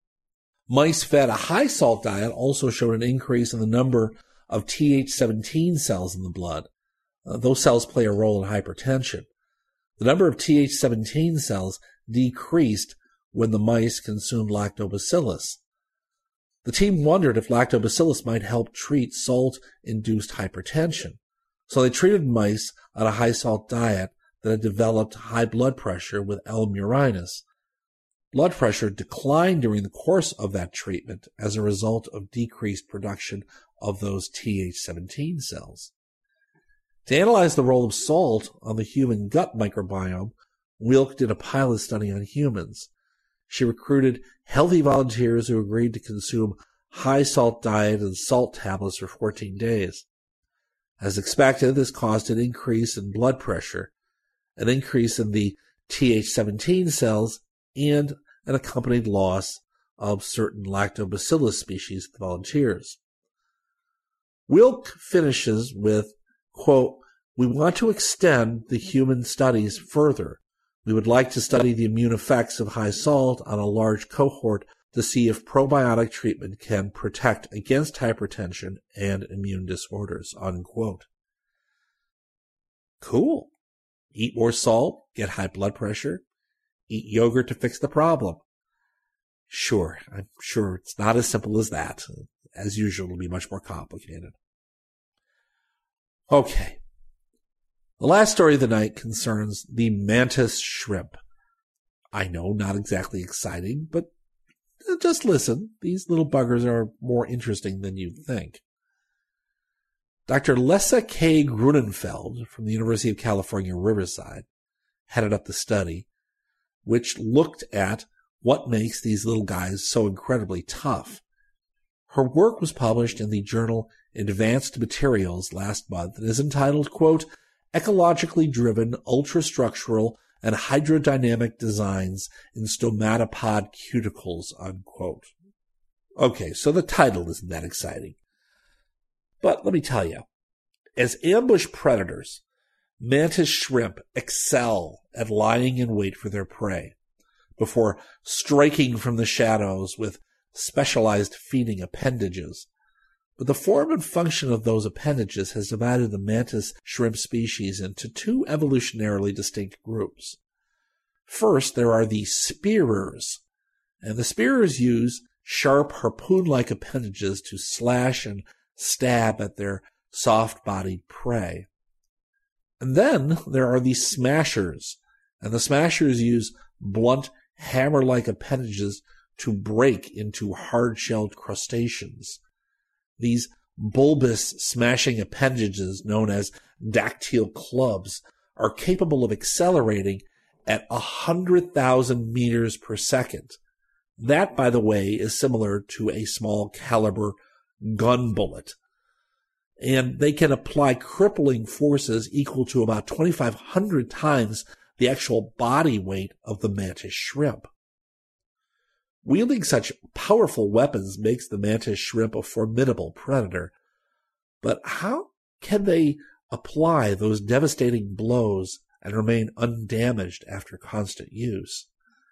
Mice fed a high salt diet also showed an increase in the number of Th17 cells in the blood. Those cells play a role in hypertension. The number of Th17 cells decreased when the mice consumed lactobacillus. The team wondered if lactobacillus might help treat salt-induced hypertension, so they treated mice on a high-salt diet that had developed high blood pressure with L. murinus. Blood pressure declined during the course of that treatment as a result of decreased production of those Th17 cells. To analyze the role of salt on the human gut microbiome, Wilk did a pilot study on humans. She recruited healthy volunteers who agreed to consume high-salt diet and salt tablets for 14 days. As expected, this caused an increase in blood pressure, an increase in the Th17 cells, and an accompanied loss of certain lactobacillus species in the volunteers. Wilk finishes with, quote, "We want to extend the human studies further. We would like to study the immune effects of high salt on a large cohort to see if probiotic treatment can protect against hypertension and immune disorders," unquote. Cool. Eat more salt, get high blood pressure, eat yogurt to fix the problem. Sure, I'm sure it's not as simple as that. As usual, it'll be much more complicated. Okay. The last story of the night concerns the mantis shrimp. I know, not exactly exciting, but just listen. These little buggers are more interesting than you'd think. Dr. Lessa K. Grunenfeld from the University of California, Riverside headed up the study, which looked at what makes these little guys so incredibly tough. Her work was published in the journal Advanced Materials last month and is entitled, quote, Ecologically Driven Ultrastructural and Hydrodynamic Designs in Stomatopod Cuticles, unquote. Okay, so the title isn't that exciting. But let me tell you, as ambush predators, mantis shrimp excel at lying in wait for their prey before striking from the shadows with specialized feeding appendages. But the form and function of those appendages has divided the mantis shrimp species into two evolutionarily distinct groups. First, there are the spearers, and the spearers use sharp harpoon-like appendages to slash and stab at their soft-bodied prey. And then there are the smashers, and the smashers use blunt, hammer-like appendages to break into hard-shelled crustaceans. These bulbous smashing appendages, known as dactyl clubs, are capable of accelerating at 100,000 meters per second. That, by the way, is similar to a small caliber gun bullet. And they can apply crippling forces equal to about 2,500 times the actual body weight of the mantis shrimp. Wielding such powerful weapons makes the mantis shrimp a formidable predator. But how can they apply those devastating blows and remain undamaged after constant use?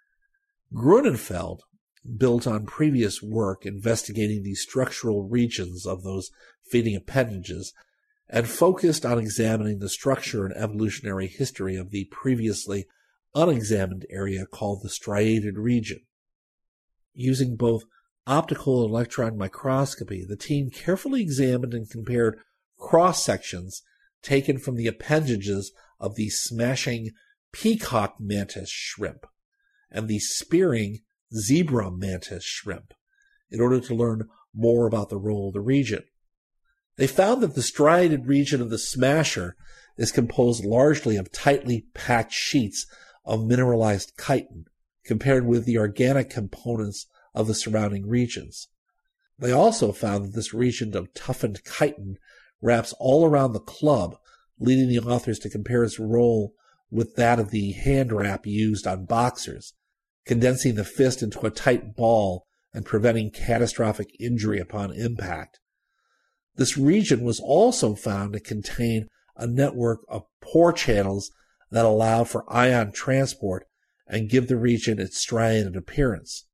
Grunenfeld built on previous work investigating the structural regions of those feeding appendages and focused on examining the structure and evolutionary history of the previously unexamined area called the striated region. Using both optical and electron microscopy, the team carefully examined and compared cross-sections taken from the appendages of the smashing peacock mantis shrimp and the spearing zebra mantis shrimp in order to learn more about the role of the region. They found that the striated region of the smasher is composed largely of tightly packed sheets of mineralized chitin, compared with the organic components of the surrounding regions. They also found that this region of toughened chitin wraps all around the club, leading the authors to compare its role with that of the hand wrap used on boxers, condensing the fist into a tight ball and preventing catastrophic injury upon impact. This region was also found to contain a network of pore channels that allow for ion transport and give the region its striated appearance.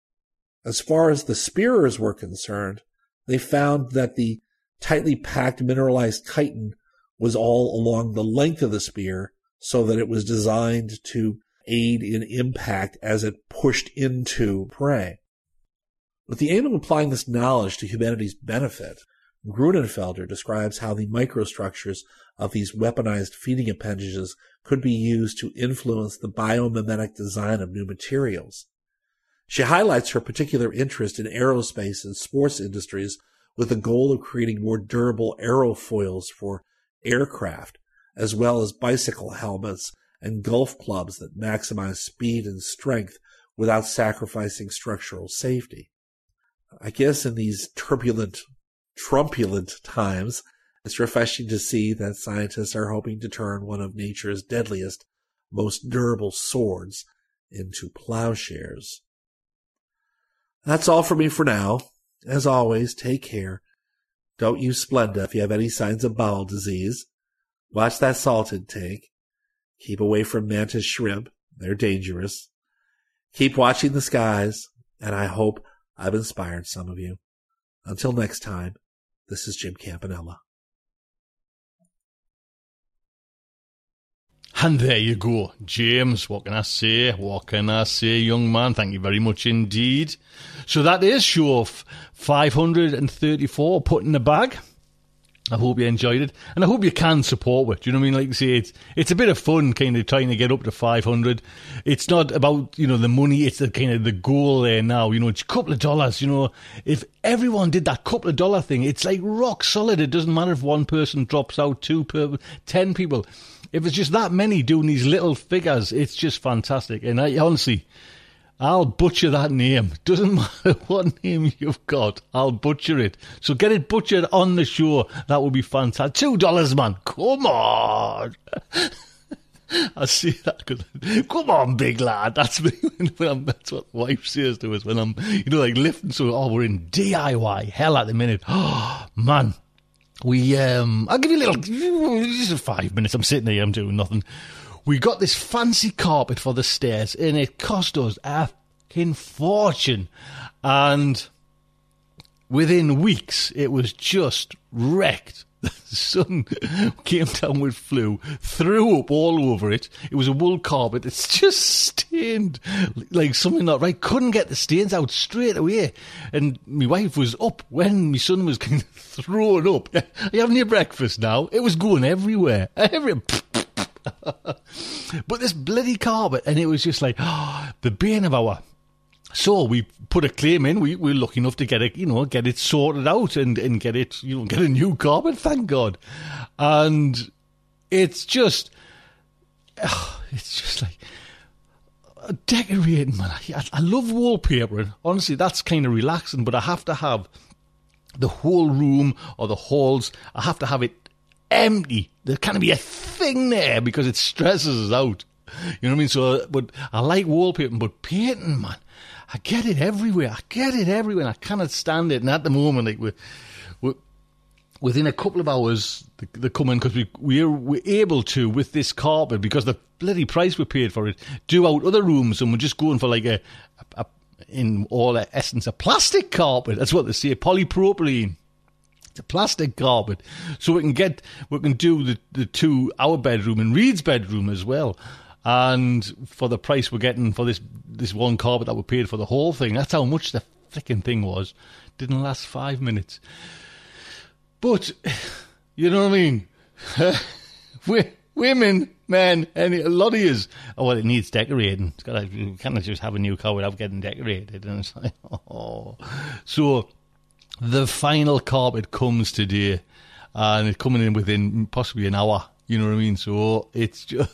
As far as the spearers were concerned, they found that the tightly packed mineralized chitin was all along the length of the spear so that it was designed to aid in impact as it pushed into prey. With the aim of applying this knowledge to humanity's benefit, Grunenfelder describes how the microstructures of these weaponized feeding appendages could be used to influence the biomimetic design of new materials. She highlights her particular interest in aerospace and sports industries with the goal of creating more durable aerofoils for aircraft, as well as bicycle helmets and golf clubs that maximize speed and strength without sacrificing structural safety. I guess in these turbulent, trumpulent times, it's refreshing to see that scientists are hoping to turn one of nature's deadliest, most durable swords into plowshares. That's all for me for now. As always, take care. Don't use Splenda if you have any signs of bowel disease. Watch that salt intake. Keep away from mantis shrimp. They're dangerous. Keep watching the skies, and I hope I've inspired some of you. Until next time, this is Jim Campanella. And there you go, James. What can I say? What can I say, young man? Thank you very much indeed. So that is show 534 put in the bag. I hope you enjoyed it, and I hope you can support it. Do you know what I mean? Like I say, it's a bit of fun, kind of trying to get up to 500. It's not about, the money. It's the kind of the goal there now. It's a couple of dollars. If everyone did that couple of dollar thing, it's like rock solid. It doesn't matter if one person drops out, 10 people. If it's just that many doing these little figures, it's just fantastic. And I'll butcher that name. Doesn't matter what name you've got, I'll butcher it. So get it butchered on the show. That would be fantastic. $2, man. Come on. I see that. Come on, big lad. That's me. That's what wife says to us when I'm, like lifting. So, we're in DIY hell at the minute. Oh, man. I'll give you a little, just 5 minutes. I'm sitting here, I'm doing nothing. We got this fancy carpet for the stairs, and it cost us a fucking fortune. And within weeks, it was just wrecked. The sun came down with flu, threw up all over it. It was a wool carpet. It's just stained like something not right. Couldn't get the stains out straight away. And my wife was up when my son was getting thrown up. Are you having your breakfast now? It was going everywhere. But this bloody carpet, and it was just like, the bane of our... So we put a claim in. We're lucky enough to get it, get it sorted out and get it, get a new carpet. Thank God. And it's just like decorating, man. I love wallpapering. Honestly, that's kind of relaxing. But I have to have the whole room or the halls. I have to have it empty. There can't be a thing there because it stresses us out. You know what I mean? So, but I like wallpapering, but painting, man. I get it everywhere. And I cannot stand it. And at the moment, like we're within a couple of hours, they come in because we're able to, with this carpet, because the bloody price we paid for it, do out other rooms, and we're just going for like a in all essence, a plastic carpet. That's what they say, polypropylene. It's a plastic carpet, so we can do the our bedroom and Reed's bedroom as well. And for the price we're getting for this one carpet that we paid for the whole thing, that's how much the freaking thing was. Didn't last 5 minutes. But, you know what I mean? Women, men, and a lot of yous, it needs decorating. You can't just have a new car without getting decorated. And it's like, So, the final carpet comes today, and it's coming in within possibly an hour. You know what I mean? So, it's just...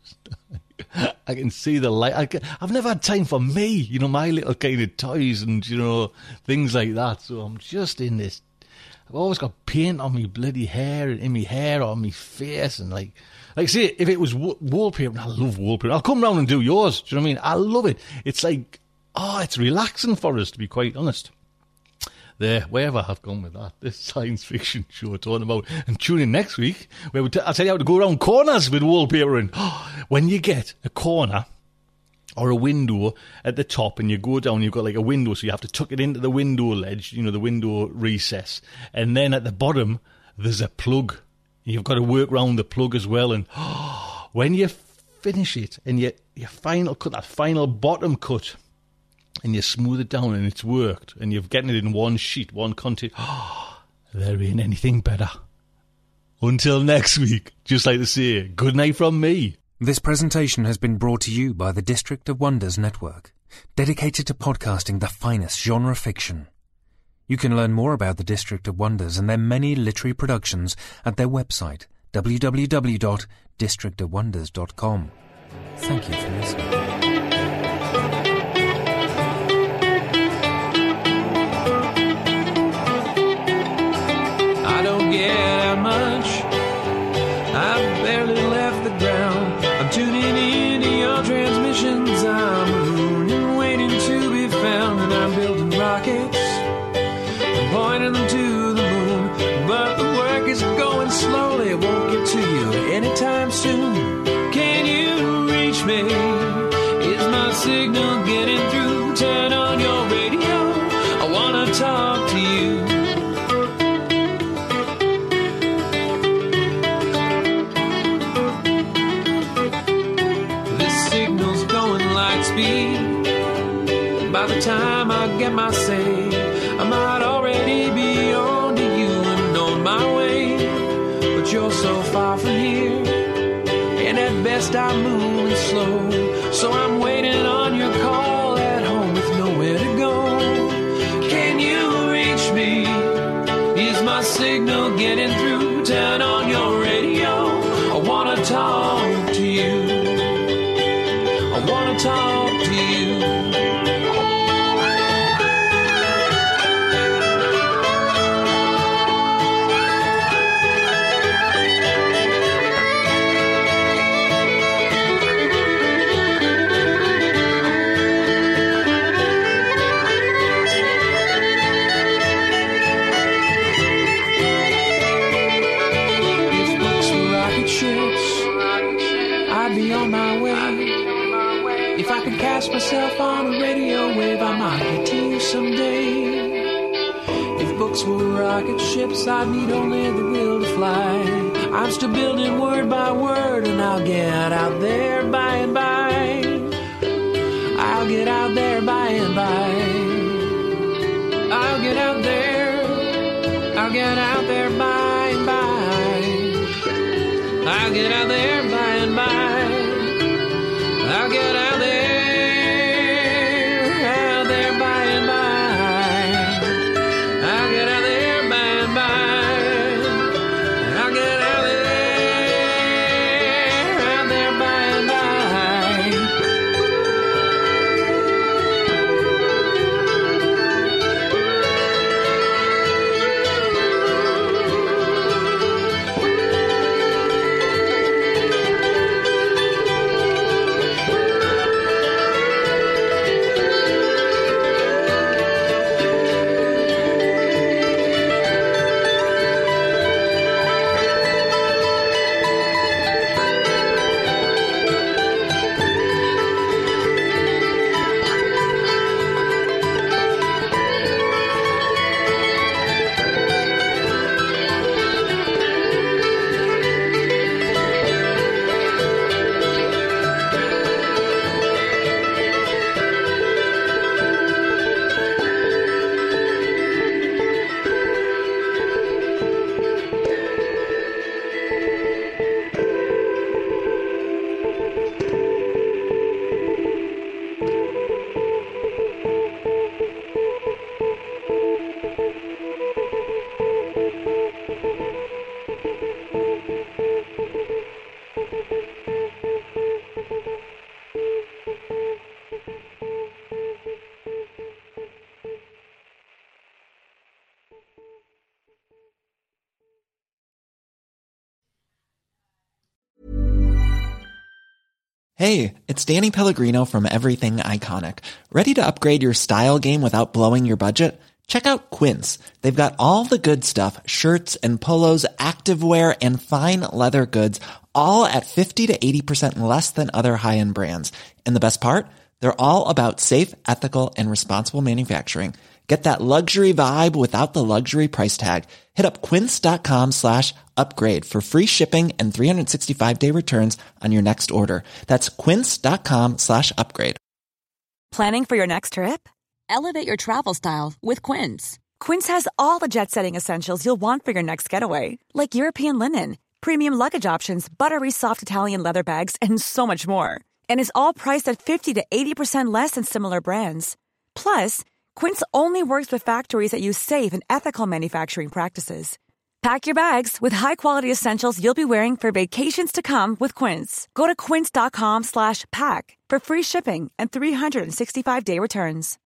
I can see the light. I've never had time for me, my little kind of toys and, things like that. So I'm just in this. I've always got paint on me bloody hair and in my hair or on my face. And like say, if it was wallpaper, I love wallpaper. I'll come round and do yours. Do you know what I mean? I love it. It's like, it's relaxing for us, to be quite honest. Wherever I've gone with that, this science fiction show talking about, and tune in next week where I'll tell you how to go around corners with wallpapering. When you get a corner or a window at the top and you go down, you've got like a window, so you have to tuck it into the window ledge, the window recess, and then at the bottom there's a plug. You've got to work around the plug as well, and when you finish it and you final cut, that final bottom cut, and you smooth it down and it's worked, and you've gotten it in one sheet, one content. There ain't anything better. Until next week, just like to say, good night from me. This presentation has been brought to you by the District of Wonders Network, dedicated to podcasting the finest genre fiction. You can learn more about the District of Wonders and their many literary productions at their website, www.districtofwonders.com. Thank you for listening. Get out much. I've barely left the ground. I'm tuning into your transmissions. I'm marooned and waiting to be found. And I'm building rockets and pointing them to the moon. But the work is going slowly. It won't get to you anytime soon. Can you reach me? Is my signal getting through? Turn on your radio. I want to talk to you. By the time I get my say, I might already be on to you and on my way. But you're so far from here, and at best I'm moving slow. So I'm waiting on your call at home with nowhere to go. Can you reach me? Is my signal getting through? Turn on your radio. I wanna talk to you. I wanna talk to you. and cast myself on a radio wave. I might get to you someday. If books were rocket ships, I'd need only the will to fly. I'm still building word by word, and I'll get out there by and by. I'll get out there by and by. I'll get out there. I'll get out there by and by. I'll get out there by and by. I'll get out there by and by. I'll get out there by and by. I'll get out there by and by. Hey, it's Danny Pellegrino from Everything Iconic. Ready to upgrade your style game without blowing your budget? Check out Quince. They've got all the good stuff, shirts and polos, activewear, and fine leather goods, all at 50 to 80% less than other high-end brands. And the best part? They're all about safe, ethical, and responsible manufacturing. Get that luxury vibe without the luxury price tag. Hit up quince.com/upgrade for free shipping and 365-day returns on your next order. That's quince.com/upgrade. Planning for your next trip? Elevate your travel style with Quince. Quince has all the jet-setting essentials you'll want for your next getaway, like European linen, premium luggage options, buttery soft Italian leather bags, and so much more. And is all priced at 50 to 80% less than similar brands. Plus, Quince only works with factories that use safe and ethical manufacturing practices. Pack your bags with high-quality essentials you'll be wearing for vacations to come with Quince. Go to quince.com/pack for free shipping and 365-day returns.